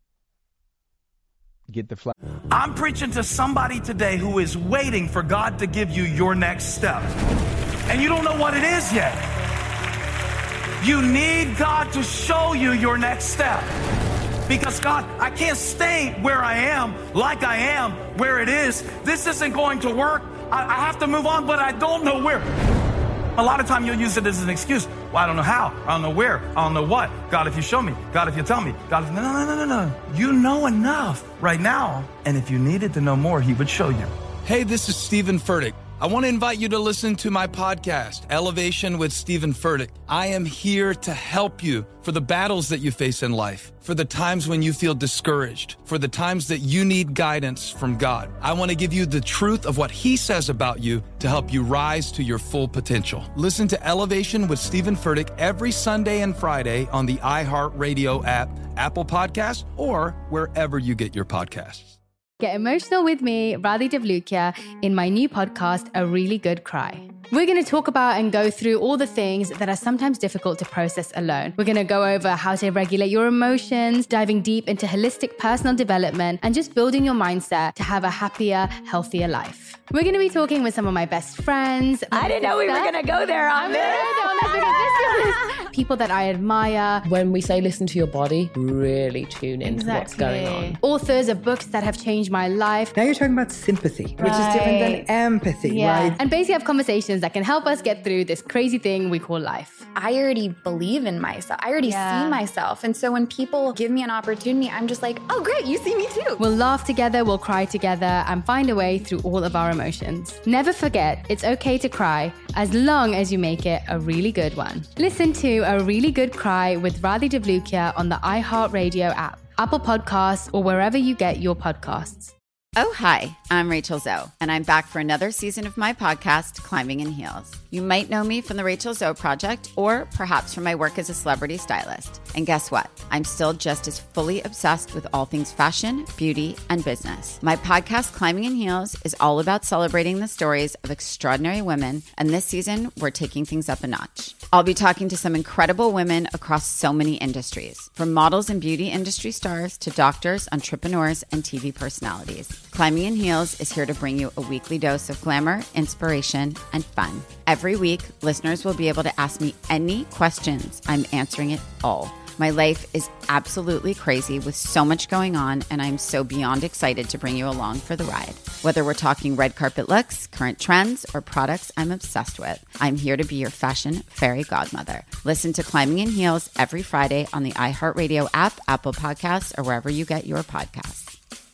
get the flag. I'm preaching to somebody today who is waiting for God to give you your next step. And you don't know what it is yet. You need God to show you your next step. Because God, I can't stay where I am, like I am, where it is. This isn't going to work. I, I have to move on, but I don't know where. A lot of time you'll use it as an excuse. Well, I don't know how. I don't know where. I don't know what. God, if you show me. God, if you tell me. God, if... No, no, no, no, no. You know enough right now. And if you needed to know more, he would show you. Hey, this is Stephen Furtick. I want to invite you to listen to my podcast, Elevation with Stephen Furtick. I am here to help you for the battles that you face in life, for the times when you feel discouraged, for the times that you need guidance from God. I want to give you the truth of what he says about you to help you rise to your full potential. Listen to Elevation with Stephen Furtick every Sunday and Friday on the iHeartRadio app, Apple Podcasts, or wherever you get your podcasts. Get emotional with me, Radhi Devlukia, in my new podcast, A Really Good Cry. We're going to talk about and go through all the things that are sometimes difficult to process alone. We're going to go over how to regulate your emotions, diving deep into holistic personal development, and just building your mindset to have a happier, healthier life. We're going to be talking with some of my best friends. I didn't know we were going to go there on this. People that I admire. When we say listen to your body, really tune into Exactly. what's going on. Authors of books that have changed my life. Now you're talking about sympathy, which is different than empathy, Yeah. right? And basically have conversations that can help us get through this crazy thing we call life. I already believe in myself. I already Yeah. see myself. And so when people give me an opportunity, I'm just like, oh, great, you see me too. We'll laugh together, we'll cry together, and find a way through all of our emotions. Never forget, it's okay to cry as long as you make it a really good one. Listen to A Really Good Cry with Radhi Devlukia on the iHeartRadio app, Apple Podcasts, or wherever you get your podcasts. Oh, hi, I'm Rachel Zoe, and I'm back for another season of my podcast, Climbing in Heels. You might know me from the Rachel Zoe Project, or perhaps from my work as a celebrity stylist. And guess what? I'm still just as fully obsessed with all things fashion, beauty, and business. My podcast, Climbing in Heels, is all about celebrating the stories of extraordinary women, and this season, we're taking things up a notch. I'll be talking to some incredible women across so many industries, from models and beauty industry stars to doctors, entrepreneurs, and T V personalities. Climbing in Heels is here to bring you a weekly dose of glamour, inspiration, and fun. Every week, listeners will be able to ask me any questions. I'm answering it all. My life is absolutely crazy with so much going on, and I'm so beyond excited to bring you along for the ride. Whether we're talking red carpet looks, current trends, or products I'm obsessed with, I'm here to be your fashion fairy godmother. Listen to Climbing in Heels every Friday on the iHeartRadio app, Apple Podcasts, or wherever you get your podcasts.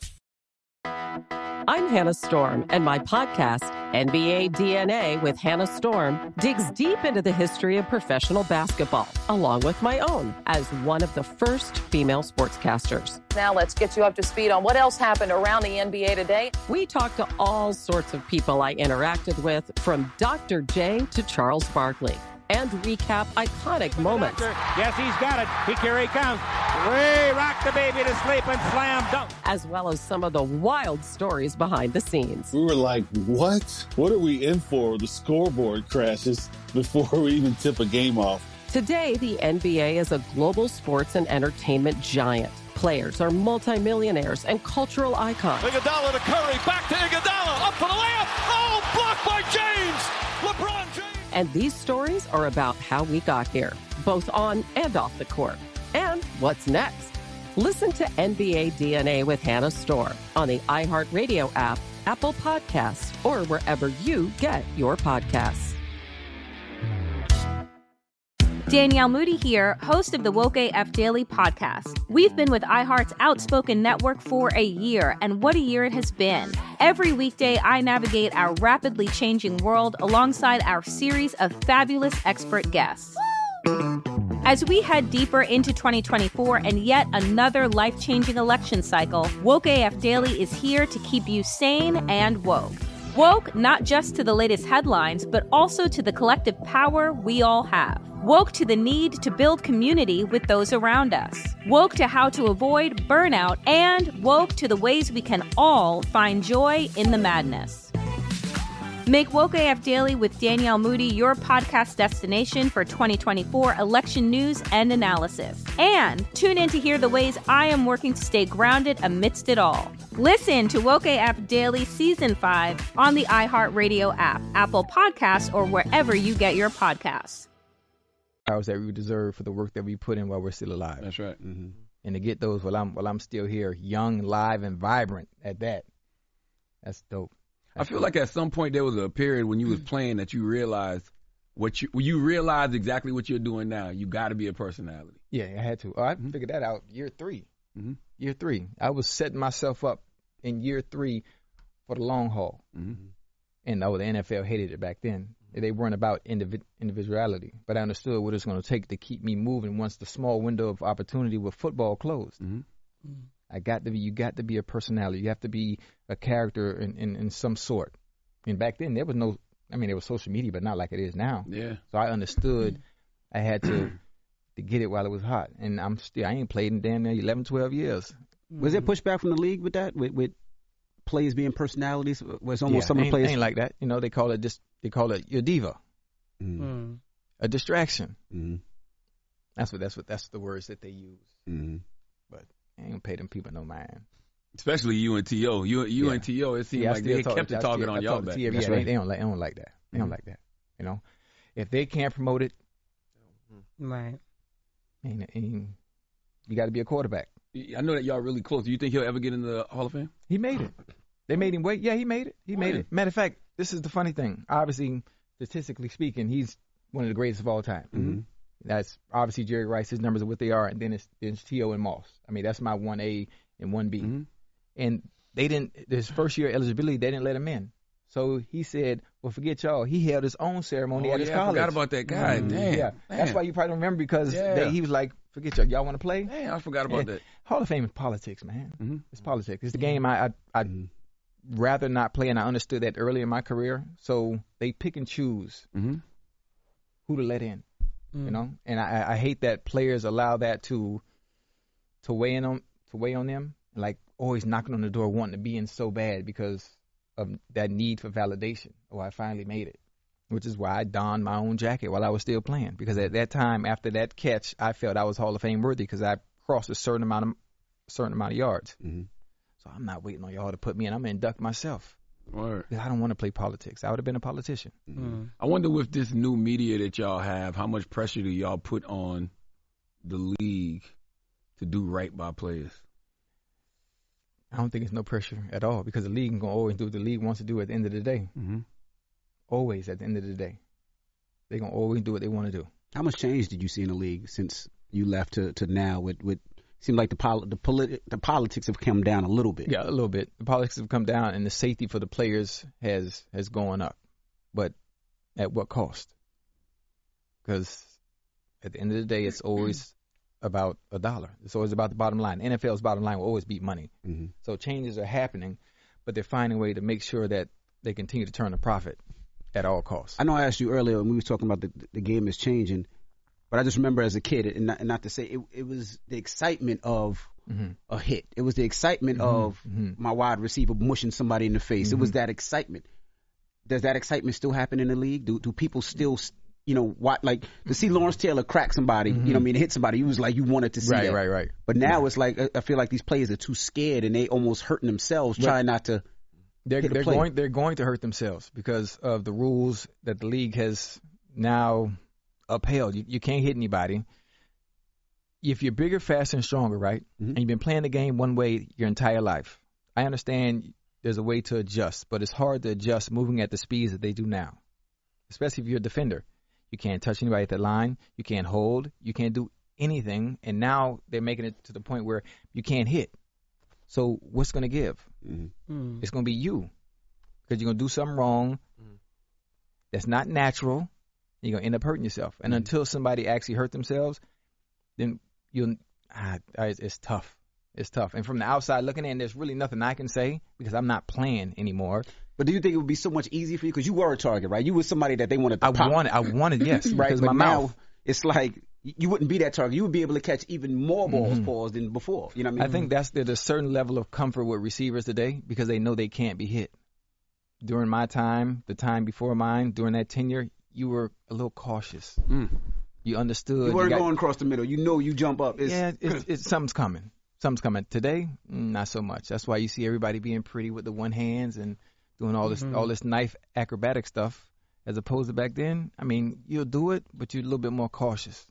I'm Hannah Storm, and my podcast, N B A D N A with Hannah Storm, digs deep into the history of professional basketball, along with my own, as one of the first female sportscasters. Now let's get you up to speed on what else happened around the N B A today. We talk to all sorts of people I interacted with, from Doctor J to Charles Barkley, and recap iconic moments. Yes, he's got it. He, here he comes. Way rock the baby to sleep and slam dunk. As well as some of the wild stories behind the scenes. We were like, what? What are we in for? The scoreboard crashes before we even tip a game off. Today, the N B A is a global sports and entertainment giant. Players are multimillionaires and cultural icons. Iguodala to Curry, back to Iguodala, up for the layup. Oh, blocked by James. LeBron James. And these stories are about how we got here, both on and off the court. And what's next? Listen to N B A D N A with Hannah Storm on the iHeartRadio app, Apple Podcasts, or wherever you get your podcasts. Danielle Moody here, host of the Woke A F Daily podcast. We've been with iHeart's Outspoken Network for a year, and what a year it has been. Every weekday, I navigate our rapidly changing world alongside our series of fabulous expert guests. As we head deeper into twenty twenty-four and yet another life-changing election cycle, Woke A F Daily is here to keep you sane and woke. Woke not just to the latest headlines, but also to the collective power we all have. Woke to the need to build community with those around us. Woke to how to avoid burnout, and woke to the ways we can all find joy in the madness. Make Woke A F Daily with Danielle Moody your podcast destination for twenty twenty-four election news and analysis. And tune in to hear the ways I am working to stay grounded amidst it all. Listen to Woke A F Daily Season five on the iHeartRadio app, Apple Podcasts, or wherever you get your podcasts. Hours that we deserve for the work that we put in while we're still alive. That's right. Mm-hmm. And to get those while I'm while I'm still here, young, live, and vibrant at that. That's dope. That's I feel dope. Like at some point there was a period when you was playing that you realized what you when you realized exactly what you're doing now. You got to be a personality. Yeah, I had to. Oh, I mm-hmm. figured that out year three. Mm-hmm. Year three. I was setting myself up in year three for the long haul. Mm-hmm. And oh, the N F L hated it back then. They weren't about individ- individuality, but I understood what it's going to take to keep me moving once the small window of opportunity with football closed. Mm-hmm. I got to be, you got to be a personality. You have to be a character in, in, in some sort. And back then there was no, I mean, there was social media, but not like it is now. Yeah. So I understood I had to to get it while it was hot. And I'm still, I ain't played in damn near eleven, twelve years. Mm-hmm. Was there pushback from the league with that? With, with players being personalities? Was almost yeah, some of the ain't, players ain't like that. You know, they call it just, they call it your diva. Mm-hmm. A distraction. Mm-hmm. That's what that's what that's the words that they use. Mm-hmm. But I ain't gonna pay them people no mind. Especially you and T O. You you yeah. and T O. It seems yeah, like they talk, kept the target on y'all back. Yeah, right. they, they don't like they don't like that. They mm-hmm. don't like that. You know, if they can't promote it, right? Ain't, ain't, you got to be a quarterback. I know that y'all really close. Do you think he'll ever get in the Hall of Fame? He made it. They made him wait. Yeah, he made it. He made it. Matter of fact, this is the funny thing. Obviously, statistically speaking, he's one of the greatest of all time. Mm-hmm. That's obviously Jerry Rice. His numbers are what they are, and then it's, it's T O and Moss. I mean, that's my one A and one B. Mm-hmm. And they didn't. His first year eligibility, they didn't let him in. So he said, "Well, forget y'all." He held his own ceremony oh, at his yeah, college. I forgot about that guy. Mm-hmm. Damn. Yeah, Man. that's why you probably don't remember because yeah. they, he was like, "Forget y'all. Y'all want to play?" Damn, I forgot about yeah. that. Hall of Fame is politics, man. Mm-hmm. It's politics. It's the game I I I'd rather not play, and I understood that early in my career. So they pick and choose mm-hmm. who to let in. Mm. You know, and I, I hate that players allow that to to weigh in on to weigh on them, like always knocking on the door, wanting to be in so bad because of that need for validation. Oh, I finally made it, which is why I donned my own jacket while I was still playing. Because at that time, after that catch, I felt I was Hall of Fame worthy because I crossed a certain amount of certain amount of yards. Mm-hmm. So I'm not waiting on y'all to put me in. I'm gonna induct myself. Word. I don't want to play politics. I would have been a politician. Mm-hmm. I wonder with this new media that y'all have, how much pressure do y'all put on the league to do right by players? I don't think it's no pressure at all because the league can always do what the league wants to do at the end of the day. Mm-hmm. Always at the end of the day. They're going to always do what they want to do. How much change did you see in the league since you left to, to now? With, with seemed like the poli- the, politi- the politics have come down a little bit. Yeah, a little bit. The politics have come down and the safety for the players has, has gone up. But at what cost? Because at the end of the day, it's always about a dollar. It's always about the bottom line. The N F L's bottom line will always beat money. Mm-hmm. So changes are happening, but they're finding a way to make sure that they continue to turn a profit at all costs. I know I asked you earlier when we were talking about the the game is changing, but I just remember as a kid, and not, and not to say it, it was the excitement of mm-hmm. a hit. It was the excitement mm-hmm. of mm-hmm. my wide receiver mushing somebody in the face. Mm-hmm. It was that excitement. Does that excitement still happen in the league? Do do people still, you know, what, like to see Lawrence Taylor crack somebody, mm-hmm. you know what I mean, hit somebody, you was like you wanted to see right, that. Right, right, right. But now yeah. it's like I feel like these players are too scared and they almost hurting themselves right. trying not to. They're they're play. going they're going to hurt themselves because of the rules that the league has now upheld. You, you can't hit anybody. If you're bigger, faster, and stronger, right, mm-hmm. and you've been playing the game one way your entire life, I understand there's a way to adjust, but it's hard to adjust moving at the speeds that they do now, especially if you're a defender. You can't touch anybody at the line. You can't hold. You can't do anything. And now they're making it to the point where you can't hit. So what's going to give? Mm-hmm. Mm. It's going to be you because you're going to do something wrong mm. that's not natural. You're going to end up hurting yourself. And mm. until somebody actually hurt themselves, then you'll ah, it's, it's tough. It's tough. And from the outside looking in, there's really nothing I can say because I'm not playing anymore. But do you think it would be so much easier for you? Because you were a target, right? You were somebody that they wanted to I pop. wanted, I wanted, yes, right? because But my now mouth. It's like you wouldn't be that target. You would be able to catch even more balls, mm-hmm. balls than before. You know what I mean? I think that's there's a certain level of comfort with receivers today because they know they can't be hit. During my time, the time before mine, during that tenure, you were a little cautious. Mm. You understood. You weren't you got, going across the middle. You know you jump up. It's, yeah, it's, it's, something's coming. Something's coming. Today, not so much. That's why you see everybody being pretty with the one hands and doing all this mm-hmm. all this knife acrobatic stuff, as opposed to back then. I mean, you'll do it, but you're a little bit more cautious.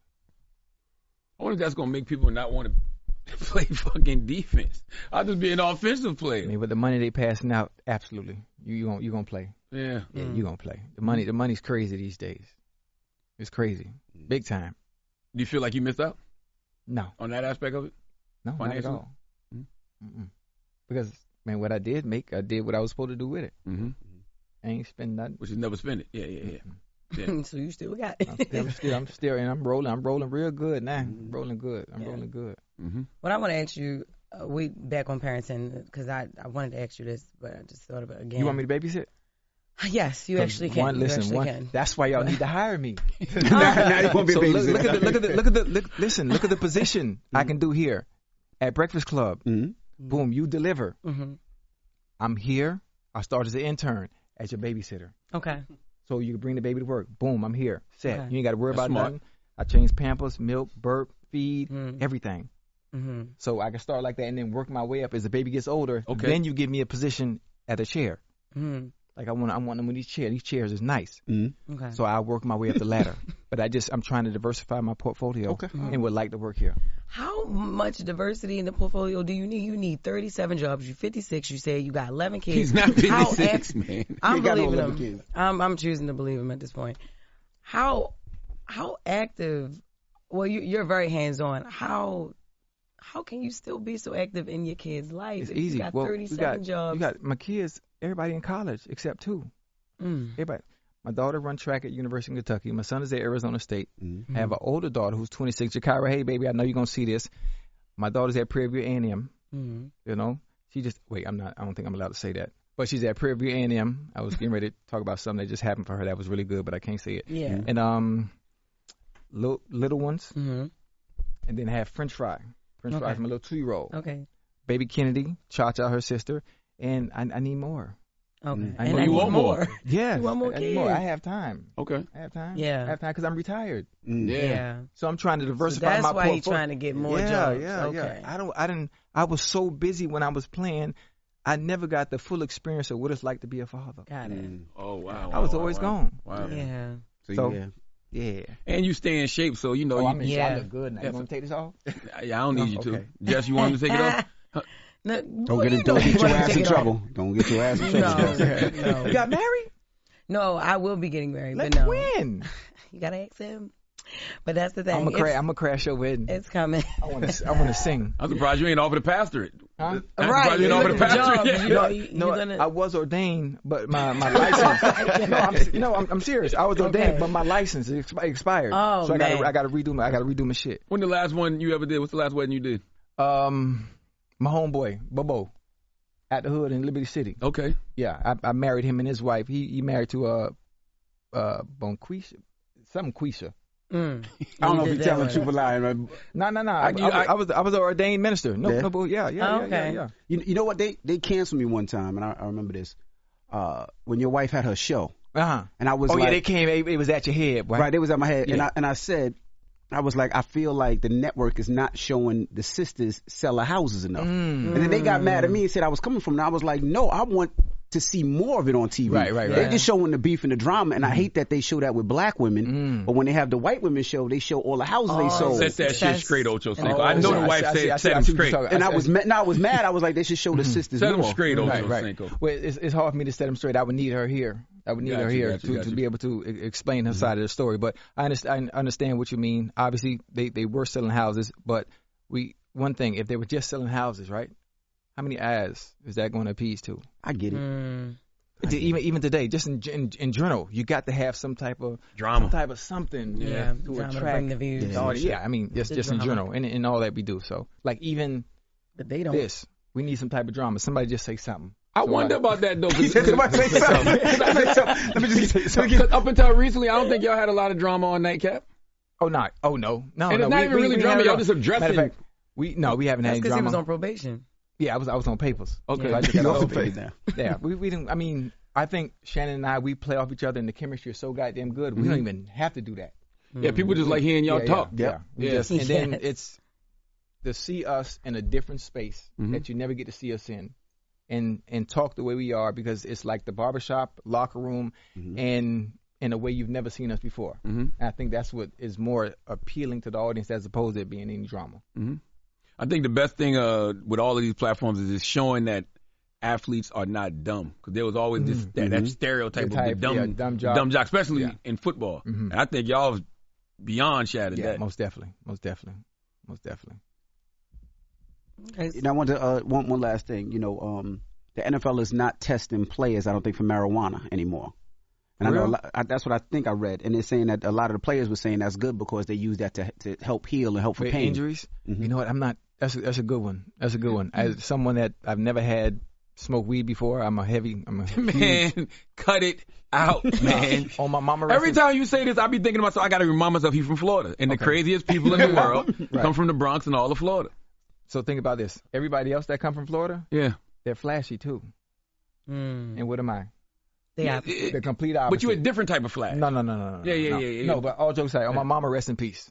I wonder if that's gonna make people not want to play fucking defense. I'll just be an offensive player. I mean, with the money they passing out, absolutely, you you gonna you gonna play. Yeah, yeah, mm. you gonna play. The money the money's crazy these days. It's crazy, big time. Do you feel like you missed out? No, on that aspect of it. No, not at all. Mm-hmm. Because, man, what I did make, I did what I was supposed to do with it. Mm-hmm. I ain't spend nothing. Which is never spend it. Yeah, yeah, yeah. yeah. So you still got it. I'm still, I'm still, I'm still, and I'm rolling. I'm rolling real good now. I'm rolling good. I'm yeah. rolling good. Mm-hmm. What I want to ask you, uh, we back on parenting, because I, I wanted to ask you this, but I just thought about it again. You want me to babysit? Yes, you actually can. One, you listen, actually one, can. That's why y'all need to hire me. now, now you won't be so a look, look at the, look at the, look at the, look, listen, look at the position mm-hmm. I can do here at Breakfast Club. Mm-hmm. Boom, you deliver. Mm-hmm. I'm here. I start as an intern, as your babysitter. Okay. So you can bring the baby to work. Boom, I'm here. Set. Okay. You ain't got to worry That's about smart. nothing. I change Pampers, milk, burp, feed, mm. everything. Mm-hmm. So I can start like that and then work my way up as the baby gets older. Okay. Then you give me a position at a chair. Mm-hmm. Like I want, I want them with these chairs. These chairs is nice. Mm-hmm. Okay. So I work my way up the ladder. but I just I'm trying to diversify my portfolio Okay. and would like to work here. How much diversity in the portfolio do you need? You need thirty-seven jobs. You're fifty-six. You say you got eleven kids. He's not How fifty-six, act- man. I'm He got no believing eleven him. kids. I'm I'm choosing to believe him at this point. How how active? Well, you, you're very hands on. How how can you still be so active in your kids' life? It's If easy. You got well, thirty-seven you got, jobs. You got my kids. Everybody in college except two. Mm. Everybody. My daughter run track at University of Kentucky. My son is at Arizona State. Mm-hmm. I have an older daughter who's twenty-six. Jakira, hey baby, I know you're gonna see this. My daughter's at Prairie View A and M. Mm-hmm. You know, she just wait. I'm not. I don't think I'm allowed to say that. But she's at Prairie View A and M. I was getting ready to talk about something that just happened for her that was really good, but I can't say it. Yeah. And um, little little ones, Mm-hmm. and then I have French fry. French Okay. fry for my little two year old. Okay. Baby Kennedy, Cha Cha, her sister, and I, I need more. Okay. I And know I you need want more. more. Yes. You want more I need more. kids. I have time. Okay. I have time. Yeah. I have time because I'm retired. Mm. Yeah. Yeah. So I'm trying to So diversify that's my why portfolio. he's trying to get more yeah, jobs. Yeah, Okay. yeah. I don't. I didn't. I was so busy when I was playing. I never got the full experience of what it's like to be a father. Got it. Mm. Oh wow. I was wow, always wow. gone. Wow. Yeah. So, So- yeah. Yeah. And you stay in shape, so you know. Oh, you, I'm in Yeah. I look good now. Yeah. You want to take this off? yeah, I don't need you Okay. to. Jess, you want me to take it off? No, Don't boy, get, you it, know don't you get your wanna ass take in it off. trouble. Don't get your ass in trouble. No, no. You got married? No, I will be getting married, Let's but no. win. You gotta ask him. But that's the thing. I'm gonna It's- crash. I'm gonna crash your wedding. It's coming. I want to. I want to sing. I'm surprised you ain't offered to pastor it. Huh? I'm Right, surprised you you're ain't offered to looking for pastor it. jobs. Yeah. You know, No, you- no, you're gonna- I was ordained, but my, my license. no, I'm, no, I'm, I'm serious. I was ordained, Okay. but my license is expi- expired. Oh, so I man. gotta, I gotta redo my, I gotta redo my shit. When the last one you ever did? What's the last wedding you did? Um, my homeboy Bobo, at the hood in Liberty City. Okay. Yeah, I, I married him and his wife. He, he married to uh, uh, Bonquisha, something Quisha. Mm. I don't know You if did you're that telling one. truth or lie. Right? No, no, no. I- I, you- I, I- I was, I was an ordained minister. No, Yeah. no, but yeah, yeah, Oh, yeah, okay. yeah, yeah. You, you know what? They they canceled me one time, and I, I remember this. Uh, when your wife had her show, Uh huh. and I was Oh like, yeah, they came. It, it was at your head, boy. right, it was at my head, and Yeah. I and I said, I was like, I feel like the network is not showing the sisters sell their houses enough, Mm. and then they got mad at me and said I was coming from. And I was like, no, I want to see more of it on T V. Right, right, They right. just showing the beef and the drama, and I hate that they show that with black women. Mm. But when they have the white women show, they show all the houses they Oh, sold. Set that shit That's- straight, Ocho Cinco. Oh, I know the I wife see, I see, I said see, set I him see what you're straight. talking- And I I was see. ma- no, I was mad. I was like, they should show the sisters Set him more. straight, Ocho Right, right. Cinco. Well, it's, it's hard for me to set them straight. I would need her here. I would need Got her you, here got you, to, got to you. be able to e- explain her side of the story. But I understand, I understand what you mean. Obviously, they, they were selling houses, but we one thing, if they were just selling houses, right? How many eyes is that going to appease to? I get it. Mm. Even even today, just in, in in general, you got to have some type of Drama. some type of something, Yeah, to drama to attract bring the views. the audience. Yeah, I mean, just The just in drama. general, and and all that we do. So, like even But they don't. this, we need some type of drama. Somebody just say something. I So wonder I- about that though. He said somebody say something. Say something. Let me just say something. Because up until recently, I don't think y'all had a lot of drama on Nightcap. Oh no! Oh no! No! And no. it's not we, even we, really we drama, had it y'all all. just addressing- Matter of fact, we no, we haven't had That's any because he drama. was on probation. Yeah, I was I was on papers. Okay. So I just You got also off paid it. now. Yeah, we we didn't. I mean, I think Shannon and I we play off each other, and the chemistry is so goddamn good. We Mm-hmm. don't even have to do that. Yeah, people just like hearing y'all yeah, talk. Yeah, yeah. We Yeah. just- and then Yes. it's to see us in a different space Mhm. that you never get to see us in, and and talk the way we are because it's like the barbershop, locker room, and in a way you've never seen us before. Mhm. And I think that's what is more appealing to the audience as opposed to it being any drama. hmm I think the best thing uh, with all of these platforms is just showing that athletes are not dumb. Because there was always this that, that stereotype The of the type, dumb, yeah, dumb jock. dumb jock, especially Yeah. in football. Mhm. And I think y'all was beyond shattered Yeah, that. most definitely, most definitely, most definitely. And I want to uh, one one last thing. You know, um, the N F L is not testing players, I don't think, for marijuana anymore. And I know a Really? lot, I, that's what I think I read. And they're saying that a lot of the players were saying that's good because they use that to to help heal and help for With pain. injuries, Mhm. you know what? I'm not. That's a, that's a good one. That's a good one. As someone that I've never had smoked weed before, I'm a heavy. I'm a Man, cut it out, man. On my mama. Every rest in- time you say this, I be thinking to myself, I got to remind myself he's from Florida. And the Okay. craziest people in the world Right. come from the Bronx and all of Florida. So think about this. Everybody else that come from Florida, Yeah. they're flashy too. Mm. And what am I? They Yeah, have. it- The complete opposite. But you a different type of flag. No, no, no, no, no. Yeah, yeah, no. yeah, yeah, No, yeah. but all jokes aside, on my mama, rest in peace,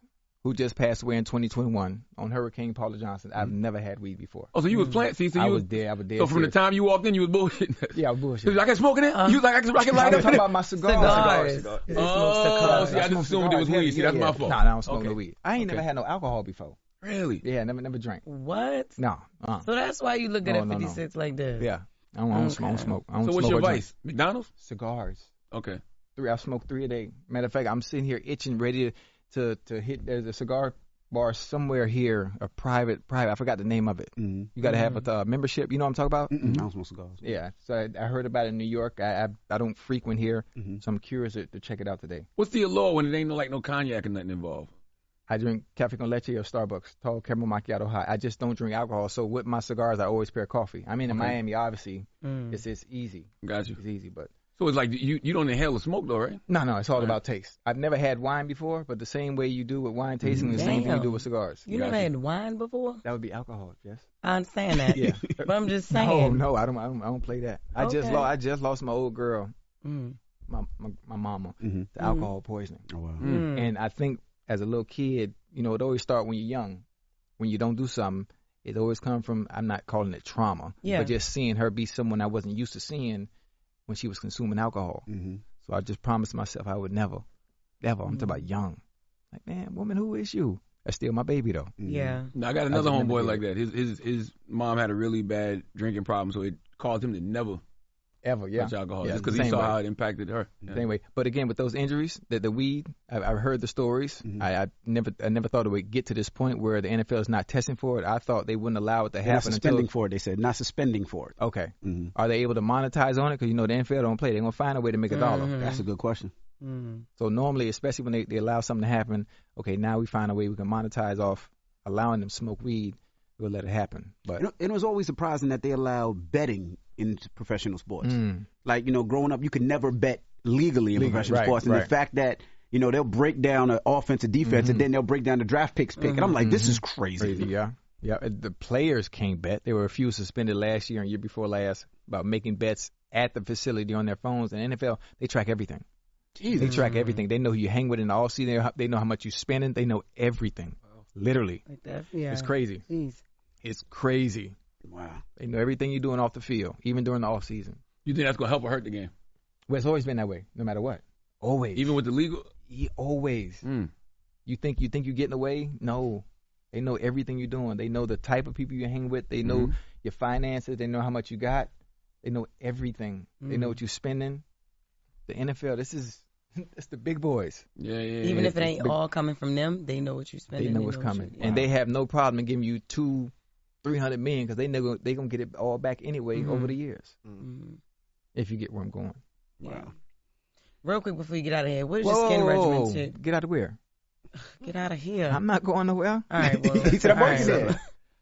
who just passed away in twenty twenty-one on Hurricane Paula Johnson. I've Mm-hmm. never had weed before. Oh, so you was playing? See, so you I was there. I was there. So from the time you walked in, you was bullshitting. Yeah, I was bullshitting. I can smoke in it? Uh, you was like, I can, I can light I up was talking in it? about my cigars. Cigars. Cigars. Oh, see, I just assumed it was weed. See, that's my fault. No, no, I don't smoke Okay. no weed. I ain't Okay. never had no alcohol before. Really? Yeah, never, never drank. What? No. Uh. So that's why you look good No, at no, no. fifty-six like that. Yeah. I don't, I don't, smoke, I don't smoke. I don't So what's smoke your or drink. vice? McDonald's? Cigars. Okay. Three. I smoke three a day. Matter of fact, I'm sitting here itching, ready to to hit. There's a cigar bar somewhere here, a private, private. I forgot the name of it. Mm-hmm. You got to have a uh, membership. You know what I'm talking about? Mm-mm, I don't smoke cigars. Yeah. So I, I heard about it in New York. I I, I don't frequent here, Mm-hmm. so I'm curious to, to check it out today. What's the allure when it ain't no, like no cognac or nothing involved? I drink cafe con leche or Starbucks, tall caramel macchiato hot. I just don't drink alcohol. So with my cigars, I always pair coffee. I mean, in Okay. Miami, obviously, Mm. it's it's easy. Got you. It's easy, but So it's like you you don't inhale the smoke though, right? no, no, it's all Right. about taste. I've never had wine before, but the same way you do with wine tasting, the same thing you Damn. do with cigars. You never had wine before? That would be alcohol, yes. I understand that. Yeah. But I'm just No, saying. no, I don't, I don't, I don't play that. I just, Okay. lo- I just lost my old girl, Mm. my my, my mama, Mm-hmm. to alcohol poisoning. Oh, wow. Mm. And I think as a little kid, you know, it always start when you're young. When you don't do something, it always come from, I'm not calling it trauma, Yeah. but just seeing her be someone I wasn't used to seeing when she was consuming alcohol. Mm-hmm. So I just promised myself I would never, never. I'm talking about young. Like, man, woman, who is you? That's still my baby, though. Yeah. Now, I got another I just never homeboy did. like that. His his his mom had a really bad drinking problem, so it caused him to never Ever, yeah. touch alcohol Yeah, just because the he same saw way. how it impacted her. Yeah. Same way. But again, with those injuries, the, the weed, I, I've heard the stories. Mm-hmm. I, I never I never thought it would get to this point where the N F L is not testing for it. I thought they wouldn't allow it to They're not happen suspending until. for it. They said not suspending for it. Okay. Mm-hmm. Are they able to monetize on it? Because, you know, the N F L don't play. They're going to find a way to make a dollar. Mhm. That's a good question. Mm. So normally, especially when they, they allow something to happen, okay, now we find a way we can monetize off allowing them to smoke weed. We'll let it happen. But You know, it was always surprising that they allow betting in professional sports. Mm. Like, you know, growing up, you could never bet legally in Legal, professional right, sports. And right. the fact that, you know, they'll break down an offense and defense, Mhm. and then they'll break down the draft picks pick. And I'm like, this is crazy. Crazy, yeah. Yeah, uh, the players can't bet. There were a few suspended last year and year before last about making bets at the facility on their phones. And N F L, they track everything. Jesus. They track everything. They know who you hang with in the all season. They know how- They know how much you're spending. They know everything. Literally. Like that. Yeah. It's crazy. Jeez. It's crazy. Wow. They know everything you're doing off the field, even during the off season. You think that's gonna help or hurt the game? Well, it's always been that way, no matter what. Always. Even with the legal? Yeah, always. Mm. You think you think you're getting away? No. They know everything you're doing. They know the type of people you hang with. They know Mhm. your finances. They know how much you got. They know everything. They know Mm. what you're spending. The N F L, this is it's the big boys. Yeah, yeah. Even yeah. if it ain't big- all coming from them, they know what you're spending. They know what's what coming, you- and Wow. they have no problem in giving you two, three hundred million because they know they gonna get it all back anyway Mhm. over the years. Mhm. If you get where I'm going. Wow. Real quick before you get out of here, what is Whoa, your skin whoa, regimen? whoa. To Get out of where? get out of here. I'm not going nowhere. All right. Well, He said I'm all working right, there.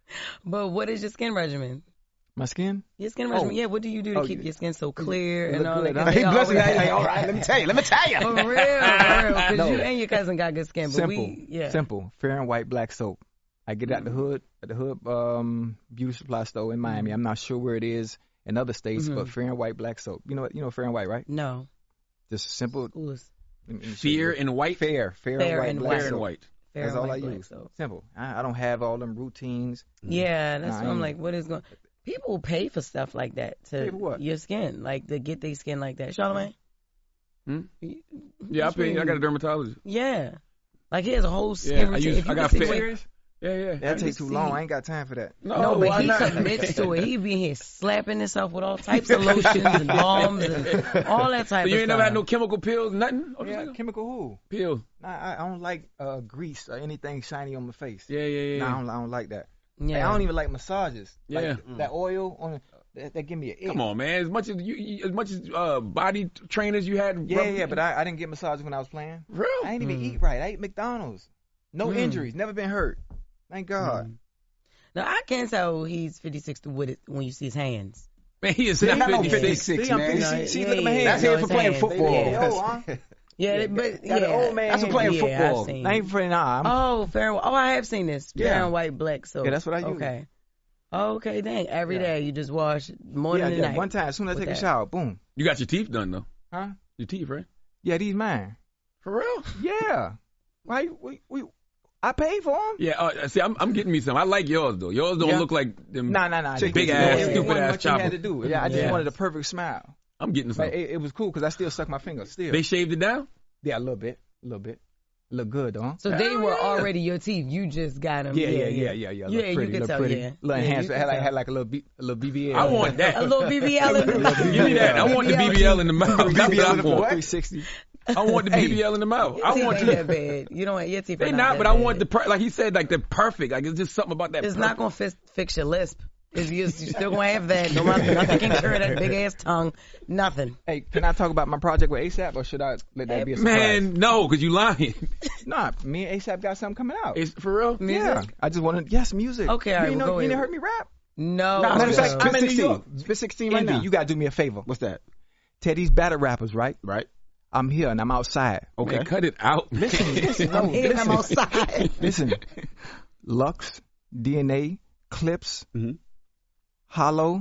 But what is your skin regimen? My skin? Your skin regimen. Oh. Yeah. What do you do to Oh, keep yeah. your skin so clear It and look all good, that? huh? They He blessing always- me. Hey, all right, let me tell you, let me tell you. For real, for real. Because No. you and your cousin got good skin. But Simple. we, yeah. Simple. Fair and white black soap. I get it out the hood, at the hood um, beauty supply store in Miami. I'm not sure where it is in other states, Mhm. but fair and white black soap. You know what? You know fair and white, right? No. Just simple. School is let me- let me show you. Fear and white? Fair, fair, Fair and white and black white. Fair soap. and white. fair That's and all white I black use. soap. Simple. I, I don't have all them routines. Yeah, that's Nah, what I I'm ain't- like. What is going? People pay for stuff like that to Pay for what? your skin, like to get their skin like that. Charlamagne. Hmm? You- Yeah, I what you pay. I mean? got a dermatologist. Yeah, like he has a whole skin Yeah, I routine. use. If you I can got see facial. what- Yeah, yeah. That you takes too see- long. I ain't got time for that. No, No, but why he not? commits to it. He be here slapping himself with all types of lotions and balms and all that type So of you ain't stuff. never had no chemical pills, nothing? Oh, Yeah, yeah. chemical who? Pills. Nah, I, I don't like uh, grease or anything shiny on my face. Yeah, yeah, yeah. Nah, I don't, I don't like that. Yeah. Hey, I don't even like massages. Yeah. Like, that oil on that, that give me an ick. Come on, man. As much as you, you as much as uh, body trainers you had. Yeah, rub- yeah, but I, I didn't get massages when I was playing. Real? I ain't even Mm. eat right. I ate McDonald's. No Mm. injuries. Never been hurt. Thank God. Mm. Now I can't tell he's fifty-six with it when you see his hands. Man, he is See, not not no fifty-six. fifty-six, See, I'm man. fifty-six. See, Yeah, look at my yeah, hands. That's no, here for his playing hands, football. yeah. Oh, huh? Yeah, but Got yeah, an old man That's for hand. playing yeah, football. I've seen. I ain't for nah. I'm, Oh, fair. and- Oh, I have seen this. Fair Yeah. and white black soap. Yeah, that's what I use. Okay. Okay, dang. Every Yeah. day you just wash morning yeah, and yeah. night. One time, as soon as I with take a that. shower, boom. You got your teeth done though. Huh? Your teeth, right? Yeah, these mine. For real? Yeah. Right? We, we, I paid for them. Yeah, uh, see, I'm, I'm getting me some. I like yours though. Yours don't Yeah. look like them. Nah, nah, nah. Big Yeah, ass, it stupid wasn't ass what you chopper. had to do. Yeah, I just Yeah. wanted a perfect smile. I'm getting some. But it, it was cool because I still suck my fingers. Still, They shaved it down. yeah, a little bit, a little bit. Look good though. Huh? So they were already your teeth. You just got them. Yeah, yeah, yeah, yeah, yeah. Yeah, Look you pretty, could look tell. pretty. Yeah, Little yeah, enhancement. you Had could like tell. had like a little B, a little B B L. I want that. A little B B L in the mouth. Give me that. I want the B B L in the mouth. That's what I want. three sixty. I want the B B L in the mouth. Your I teeth want ain't to. that bad. You don't want your teeth. They are not, that but I bad. want the per- like he said, like the perfect. Like it's just something about that. It's perfect. not gonna fix, fix your lisp. It's just, you're still gonna have that. No matter nothing can cure that big ass tongue. Nothing. Hey, can I talk about my project with ASAP, or should I let that be a surprise? Man, no, because you lying. Nah, me and ASAP got something coming out. It's for real. Yeah, I just wanted yes, music. Okay, all you right, ain't well, know, go you didn't ahead. heard me rap. No. Nah, matter of fact, Spit I'm in New sixteen. York. Spit sixteen right Envy, now. you gotta do me a favor. What's that? Teddy's battle rappers, right? Right. I'm here and I'm outside. Okay. Man, cut it out. Listen, listen, no, I'm here and I'm listen. outside. Listen, Lux, D N A, Clips, Mm-hmm. Hollow,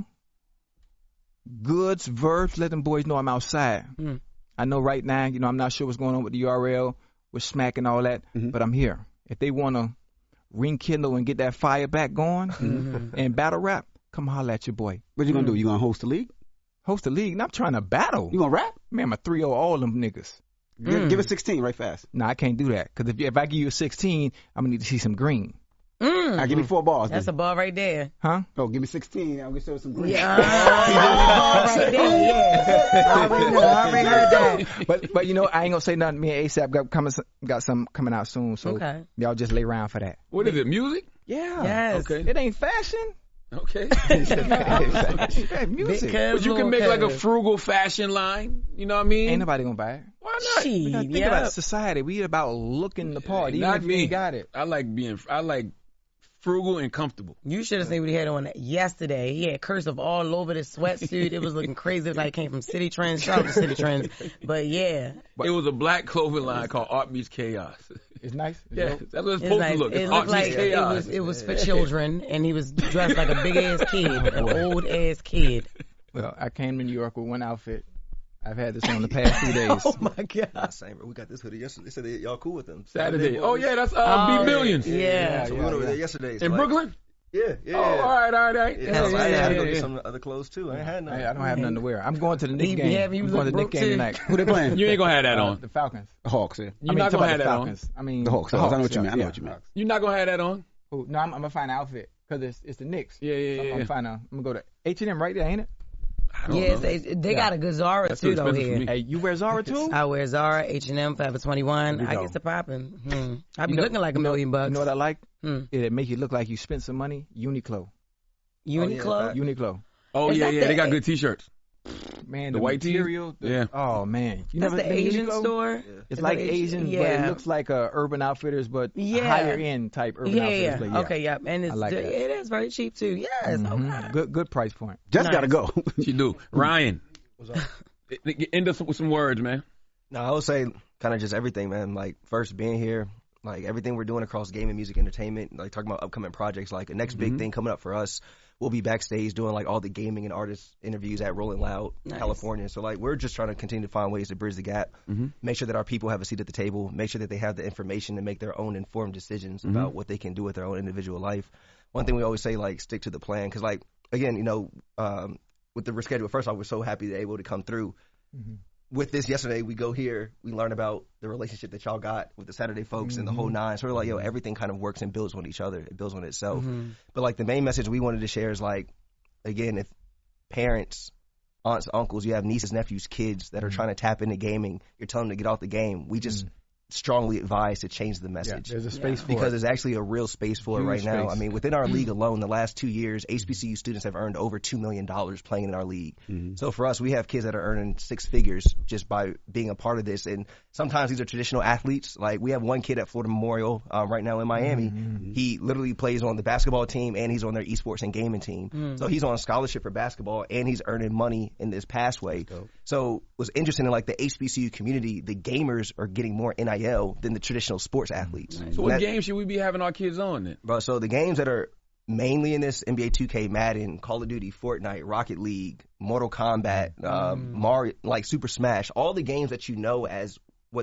Goods, Verbs. Let them boys know I'm outside. Mm. I know right now, you know, I'm not sure what's going on with the U R L, with Smack and all that, Mhm. but I'm here. If they want to rekindle and get that fire back going Mm-hmm. and battle rap, come holler at your boy. What you gonna do? You gonna host the league? Host the league. And I'm trying to battle. You gonna rap? Man, I'm a three oh all them niggas. Give, Mm. give us sixteen right fast. Nah, I can't do that. Because if, if I give you a sixteen, I'm going to need to see some green. Mm. I give me four balls. That's a then. ball right there. Huh? Oh, give me sixteen. I'm gonna show some green. Yeah. Ball right there. Yeah. I already know. I already heard that. but but you know, I ain't gonna say nothing. Me and ASAP got coming got some coming out soon, so Okay. y'all just lay around for that. What is it? Music? Yeah. Yes. Okay. It ain't fashion. Okay. Hey, music. Because But you can make like a because- frugal fashion line. You know what I mean? Ain't nobody gonna buy it. Why not? Shit, We gotta think yeah. about society. We about looking the part. Even Not if you me. ain't got it. I like being. I like frugal and comfortable. You should have seen what he had on yesterday. He had cursive all over the sweatsuit. It was looking crazy. It was like it came from City Trends. Shout out to City Trends. But yeah. It was a black clothing line called Art Meets Chaos. It's nice. It's Yeah, dope. that's what it's It's supposed like, to look. it It's looked Art like Meets it Chaos. was, it was for children, and he was dressed like a big ass kid, an old ass kid. Well, I came to New York with one outfit. I've had this on the past few days. Oh my god! Same, bro. We got this hoodie yesterday. They said they, y'all cool with them. Saturday. Oh yeah, that's uh, Oh, B Millions. yeah. So we yeah, went over yeah. there yesterday. so In like- Brooklyn. Yeah, yeah. Oh, all right, all right, all right. Yeah, Yeah, so I yeah, had to yeah, go get yeah. some other clothes too. I ain't had none. Hey, I don't have nothing to wear. I'm going to the Knicks He be game. having you I'm look going to the broke Knicks game too. tonight. Who they playing? You ain't gonna have that Uh, on. the Falcons. The Hawks. Yeah. You're I mean, not talk gonna about have the that on. Falcons. I mean, The Hawks. I know what you yeah, mean. I know yeah. what you mean. You're not gonna have that on. Who- No, I'm, I'm gonna find an outfit because it's it's the Knicks. Yeah, yeah, So I'm yeah. gonna find a. I'm gonna go to H and M right there, ain't it? I don't Yes, know. they, they Yeah. got a good Zara That's too too though expensive for here. me. Hey, you wear Zara too? I wear Zara, H and M, Forever twenty-one. There we I go. get to popping. Hmm. I be You know- looking like a you know- million bucks. You know what I like? Hmm. It make you look like you spent some money. Uniqlo. Uniqlo. yeah, Uniqlo. Oh Is yeah, that yeah. the- They got good T-shirts. Man, The the, white tee? material. the- Yeah. Oh man, you That's never the been to Asian Uniqlo? store. It's Is like that Asian? Asian, but Yeah. it looks like uh, Urban Outfitters, but Yeah. higher end type Urban Yeah, Outfitters. yeah. But yeah. Okay, yeah. And it's I like that. it is very cheap too. Yes. Mhm. Okay. Good, good price point. Just Nice. gotta go. She do. Ryan, What's up? end us with some words, man. No, I would say kind of just everything, man. Like first being here, like everything we're doing across gaming, music, entertainment. Like talking about upcoming projects. Like the next big Mhm. thing coming up for us, we'll be backstage doing like all the gaming and artist interviews at Rolling Loud, Nice. California. So like we're just trying to continue to find ways to bridge the gap, Mhm. make sure that our people have a seat at the table, make sure that they have the information to make their own informed decisions about what they can do with their own individual life. One thing we always say, like stick to the plan, because like again, you know, um, with the reschedule, first off, we're so happy they're able to come through. Mhm. With this yesterday, we go here, we learn about the relationship that y'all got with the Saturday folks and the whole nine. So we're like, yo, everything kind of works and builds on each other. It builds on itself. Mhm. But like the main message we wanted to share is like, again, if parents, aunts, uncles, you have nieces, nephews, kids that are trying to tap into gaming, you're telling them to get off the game. We just strongly advise to change the Yeah, message. there's a space for Because it. there's actually a real space for it Huge right now. space. I mean, within our league alone, the last two years, H B C U students have earned over two million dollars playing in our league. So for us, we have kids that are earning six figures just by being a part of this. And sometimes these are traditional athletes. Like we have one kid at Florida Memorial um, right now in Miami. He literally plays on the basketball team and he's on their esports and gaming team. So he's on scholarship for basketball and he's earning money in this pathway. So what's interesting in like the H B C U community, the gamers are getting more N I L than the traditional sports athletes. So what That- game should we be having our kids on then? Bro, so the games that are mainly in this N B A two K, Madden, Call of Duty, Fortnite, Rocket League, Mortal Kombat, um, Mario, like Super Smash, all the games that you know as what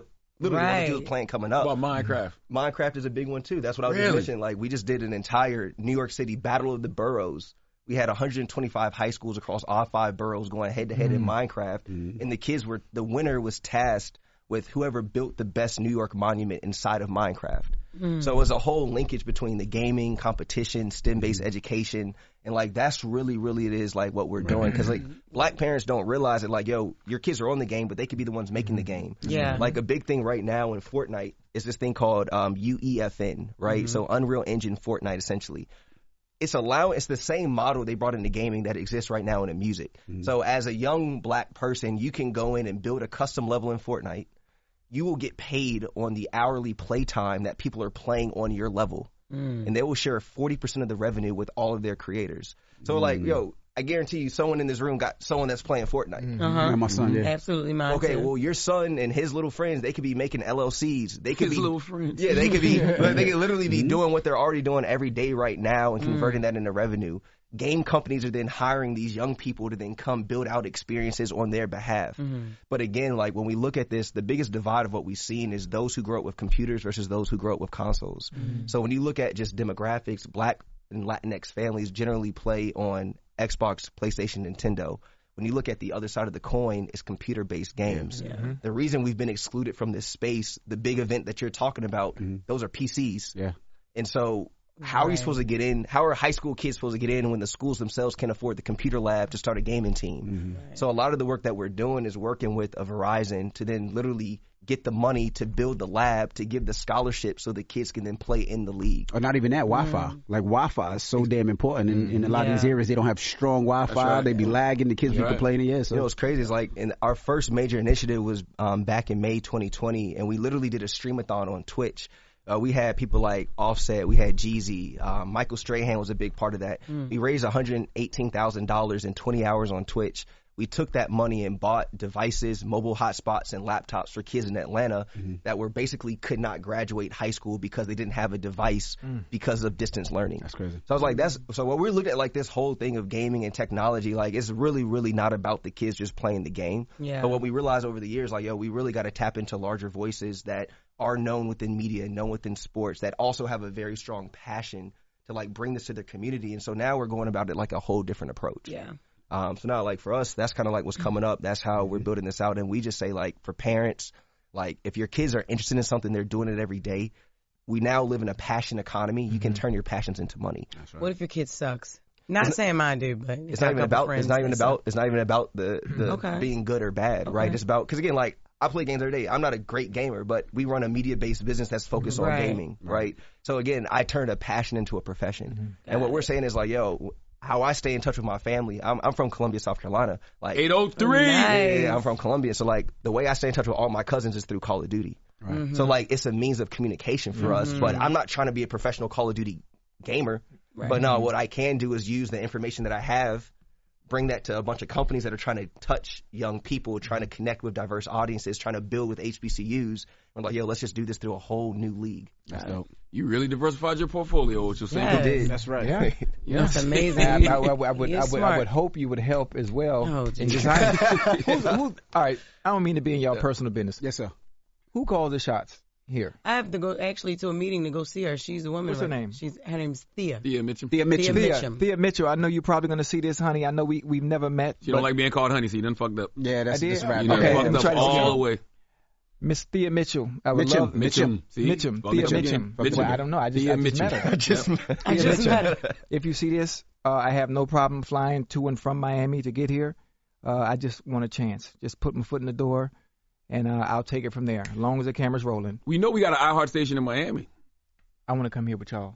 literally Right. what he was playing coming up. About Minecraft. Minecraft is a big one too. That's what I was Really? just mentioning. Like we just did an entire New York City Battle of the Boroughs. We had one hundred twenty-five high schools across all five boroughs going head to head in Minecraft, and the kids were the winner was tasked with whoever built the best New York monument inside of Minecraft. Mm. So it was a whole linkage between the gaming, competition, STEM-based education, and like that's really, really it is like what we're doing. Because like black parents don't realize it. Like, yo, your kids are on the game, but they could be the ones making the game. Yeah. Like a big thing right now in Fortnite is this thing called um, U E F N, right? Mhm. So Unreal Engine Fortnite, essentially. It's allowing. It's the same model they brought into gaming that exists right now in the music. So as a young black person, you can go in and build a custom level in Fortnite. You will get paid on the hourly play time that people are playing on your level. Mm. And they will share forty percent of the revenue with all of their creators. So like, yo, I guarantee you someone in this room got someone that's playing Fortnite. Uh-huh. Yeah, my son, yeah. Absolutely mine Okay, too. well, your son and his little friends, they could be making L L Cs. They could His be little friends. Yeah, they could be. They could literally be doing what they're already doing every day right now and converting that into revenue. Game companies are then hiring these young people to then come build out experiences on their behalf. But again, like when we look at this, the biggest divide of what we've seen is those who grow up with computers versus those who grow up with consoles. So when you look at just demographics, black and Latinx families generally play on Xbox, PlayStation, Nintendo. When you look at the other side of the coin, it's computer-based games. Yeah. The reason we've been excluded from this space, the big event that you're talking about, those are P Cs. Yeah. And so how are you supposed to get in? How are high school kids supposed to get in when the schools themselves can't afford the computer lab to start a gaming team? So a lot of the work that we're doing is working with a Verizon to then literally get the money to build the lab to give the scholarship so the kids can then play in the league. Or not even that, Wi-Fi. Like Wi-Fi is so damn important. In, in a lot Yeah. of these areas, they don't have strong Wi-Fi. That's right. They be lagging. The kids That's be right. complaining. Yeah, so You know what's crazy is like in our first major initiative was um, back in May twenty twenty, and we literally did a streamathon on Twitch. Uh, we had people like Offset, we had Jeezy, uh, Michael Strahan was a big part of that. Mm. We raised one hundred eighteen thousand dollars in twenty hours on Twitch. We took that money and bought devices, mobile hotspots, and laptops for kids in Atlanta that were basically could not graduate high school because they didn't have a device Mm. because of distance learning. That's crazy. So I was like, that's so when we're looking at like this whole thing of gaming and technology, like it's really, really not about the kids just playing the game. Yeah. But what we realized over the years, like, yo, we really got to tap into larger voices that are known within media, known within sports, that also have a very strong passion to like bring this to their community. And so now we're going about it like a whole different approach. Yeah. Um, so now, like for us, that's kind of like what's coming up. That's how we're building this out. And we just say, like, for parents, like if your kids are interested in something, they're doing it every day. We now live in a passion economy. You can turn your passions into money. What if your kid sucks? Not It's- saying mine do, but It's not even about. It's not even about. It's not even about the the Okay. being good or bad, right? Okay. It's about because again, like I play games every day. I'm not a great gamer, but we run a media based business that's focused on Right. gaming, right? So again, I turned a passion into a profession, Mm-hmm. and what we're saying is like, yo. How I stay in touch with my family. I'm, I'm from Columbia, South Carolina. Like eight oh three. Yeah, yeah, I'm from Columbia. So like the way I stay in touch with all my cousins is through Call of Duty. Right. Mm-hmm. So like it's a means of communication for us. Mhm. But I'm not trying to be a professional Call of Duty gamer. Right. But no, what I can do is use the information that I have, bring that to a bunch of companies that are trying to touch young people, trying to connect with diverse audiences, trying to build with H B C Us. I'm like, yo, let's just do this through a whole new league. That's dope. You really diversified your portfolio, what you're saying. Yes. I did. That's right. Yeah. Yeah. That's amazing. I, I, I, I would, You're I, would, I smart. would hope you would help as well Oh, in geez. design. who's, who's, all right, I don't mean to be in y'all Yeah. personal business. Yes, sir. Who calls the shots here? I have to go actually to a meeting to go see her. She's a woman. What's her right? name? She's her name's Thea. Thea Mitchum. Thea Mitchum. Thea Thea, Mitchum. Thea Mitchell. I know you're probably going to see this, honey. I know we, we've never met. She but don't like being called honey, so you done fucked up. Yeah, that's I did? that's right. You done Okay, fucked I'm up trying to all see. the way. Miss Thea Mitchell. I would Mitchum. love Mitchum. See? Mitchum. Fuck Thea Mitchum Mitchum. again. Well, Mitchum. I don't know. I just, Thea I just Mitchum. met her. I just I Thea just Mitchum. met her. If you see this, uh, I have no problem flying to and from Miami to get here. Uh, I just want a chance. Just put my foot in the door, and uh, I'll take it from there. As long as the camera's rolling, We know we got an iHeart station in Miami. I want to come here with y'all.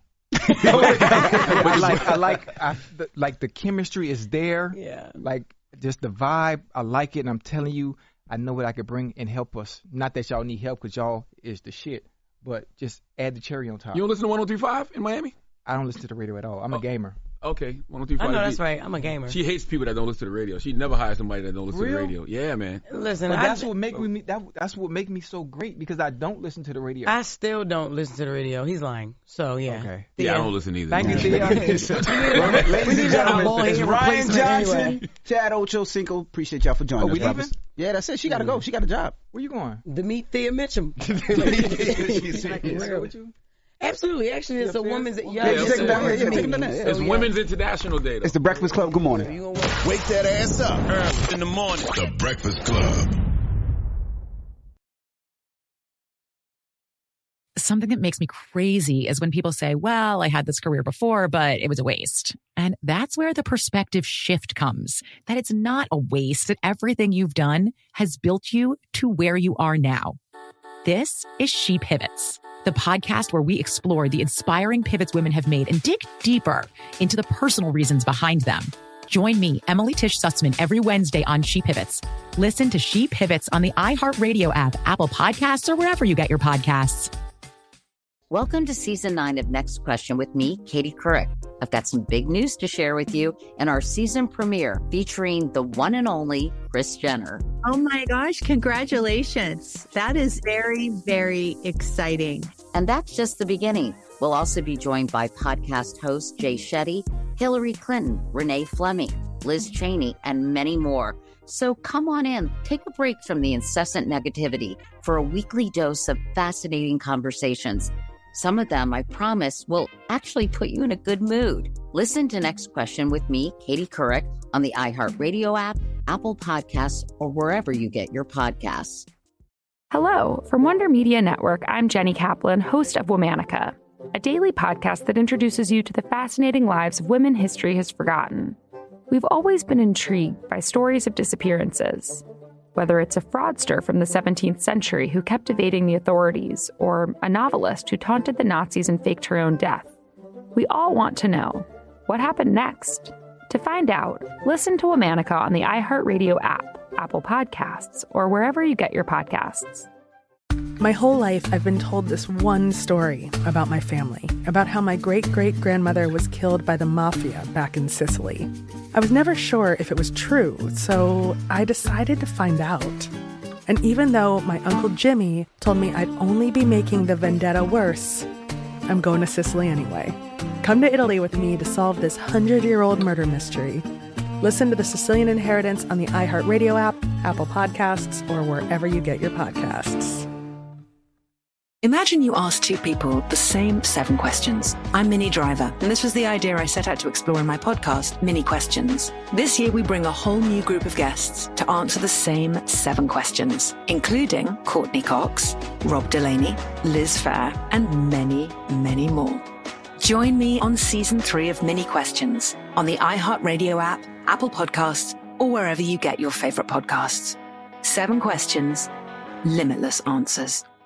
I like, I like, I, the, like the chemistry is there. Yeah. Like just the vibe, I like it, and I'm telling you, I know what I could bring and help us. Not that y'all need help, because y'all is the shit, but just add the cherry on top. You don't listen to one oh three point five in Miami? I don't listen to the radio at all. I'm a gamer. Okay, one, two, I five. know that's right. I'm a gamer. She hates people that don't listen to the radio. She never hires somebody that don't listen Real? to the radio. Yeah, man. Listen, But I that's d- what make me that that's what make me so great because I don't listen to the radio. I still don't listen to the radio. He's lying. So yeah. Okay. Yeah, I don't listen either. Thank you, Theo. Ladies and gentlemen, it's Ryan Johnson, Chad Ochocinco. Appreciate y'all for joining Oh, us, we brothers. leaving? Yeah, that's it. She got to go. She got a job. Where you going? The meet Thea Mitchum. With you? Absolutely. Actually, it's a woman's. Yeah, Yeah, it's take a it down. woman's Yeah, take it meeting. down. Yeah. So, It's yeah. Women's International Day, though. It's the Breakfast Club. Good morning. Wake that ass up early in the morning. The Breakfast Club. Something that makes me crazy is when people say, well, I had this career before, but it was a waste. And that's where the perspective shift comes, that it's not a waste, that everything you've done has built you to where you are now. This is She Pivots, the podcast where we explore the inspiring pivots women have made and dig deeper into the personal reasons behind them. Join me, Emily Tish Sussman, every Wednesday on She Pivots. Listen to She Pivots on the iHeartRadio app, Apple Podcasts, or wherever you get your podcasts. Welcome to season nine of Next Question with me, Katie Couric. I've got some big news to share with you in our season premiere featuring the one and only Kris Jenner. Oh my gosh, congratulations. That is very, very exciting. And that's just the beginning. We'll also be joined by podcast host Jay Shetty, Hillary Clinton, Renee Fleming, Liz Cheney, and many more. So come on in, take a break from the incessant negativity for a weekly dose of fascinating conversations. Some of them, I promise, will actually put you in a good mood. Listen to Next Question with me, Katie Couric, on the iHeartRadio app, Apple Podcasts, or wherever you get your podcasts. Hello. From Wonder Media Network, I'm Jenny Kaplan, host of Womanica, a daily podcast that introduces you to the fascinating lives of women history has forgotten. We've always been intrigued by stories of disappearances. Whether it's a fraudster from the seventeenth century who kept evading the authorities, or a novelist who taunted the Nazis and faked her own death, we all want to know, what happened next? To find out, listen to Womanica on the iHeartRadio app, Apple Podcasts, or wherever you get your podcasts. My whole life, I've been told this one story about my family, about how my great-great-grandmother was killed by the mafia back in Sicily. I was never sure if it was true, so I decided to find out. And even though my Uncle Jimmy told me I'd only be making the vendetta worse, I'm going to Sicily anyway. Come to Italy with me to solve this hundred-year-old murder mystery. Listen to The Sicilian Inheritance on the iHeartRadio app, Apple Podcasts, or wherever you get your podcasts. Imagine you ask two people the same seven questions. I'm Minnie Driver, and this was the idea I set out to explore in my podcast, Mini Questions. This year, we bring a whole new group of guests to answer the same seven questions, including Courtney Cox, Rob Delaney, Liz Phair, and many, many more. Join me on season three of Mini Questions on the iHeartRadio app, Apple Podcasts, or wherever you get your favorite podcasts. Seven questions, limitless answers.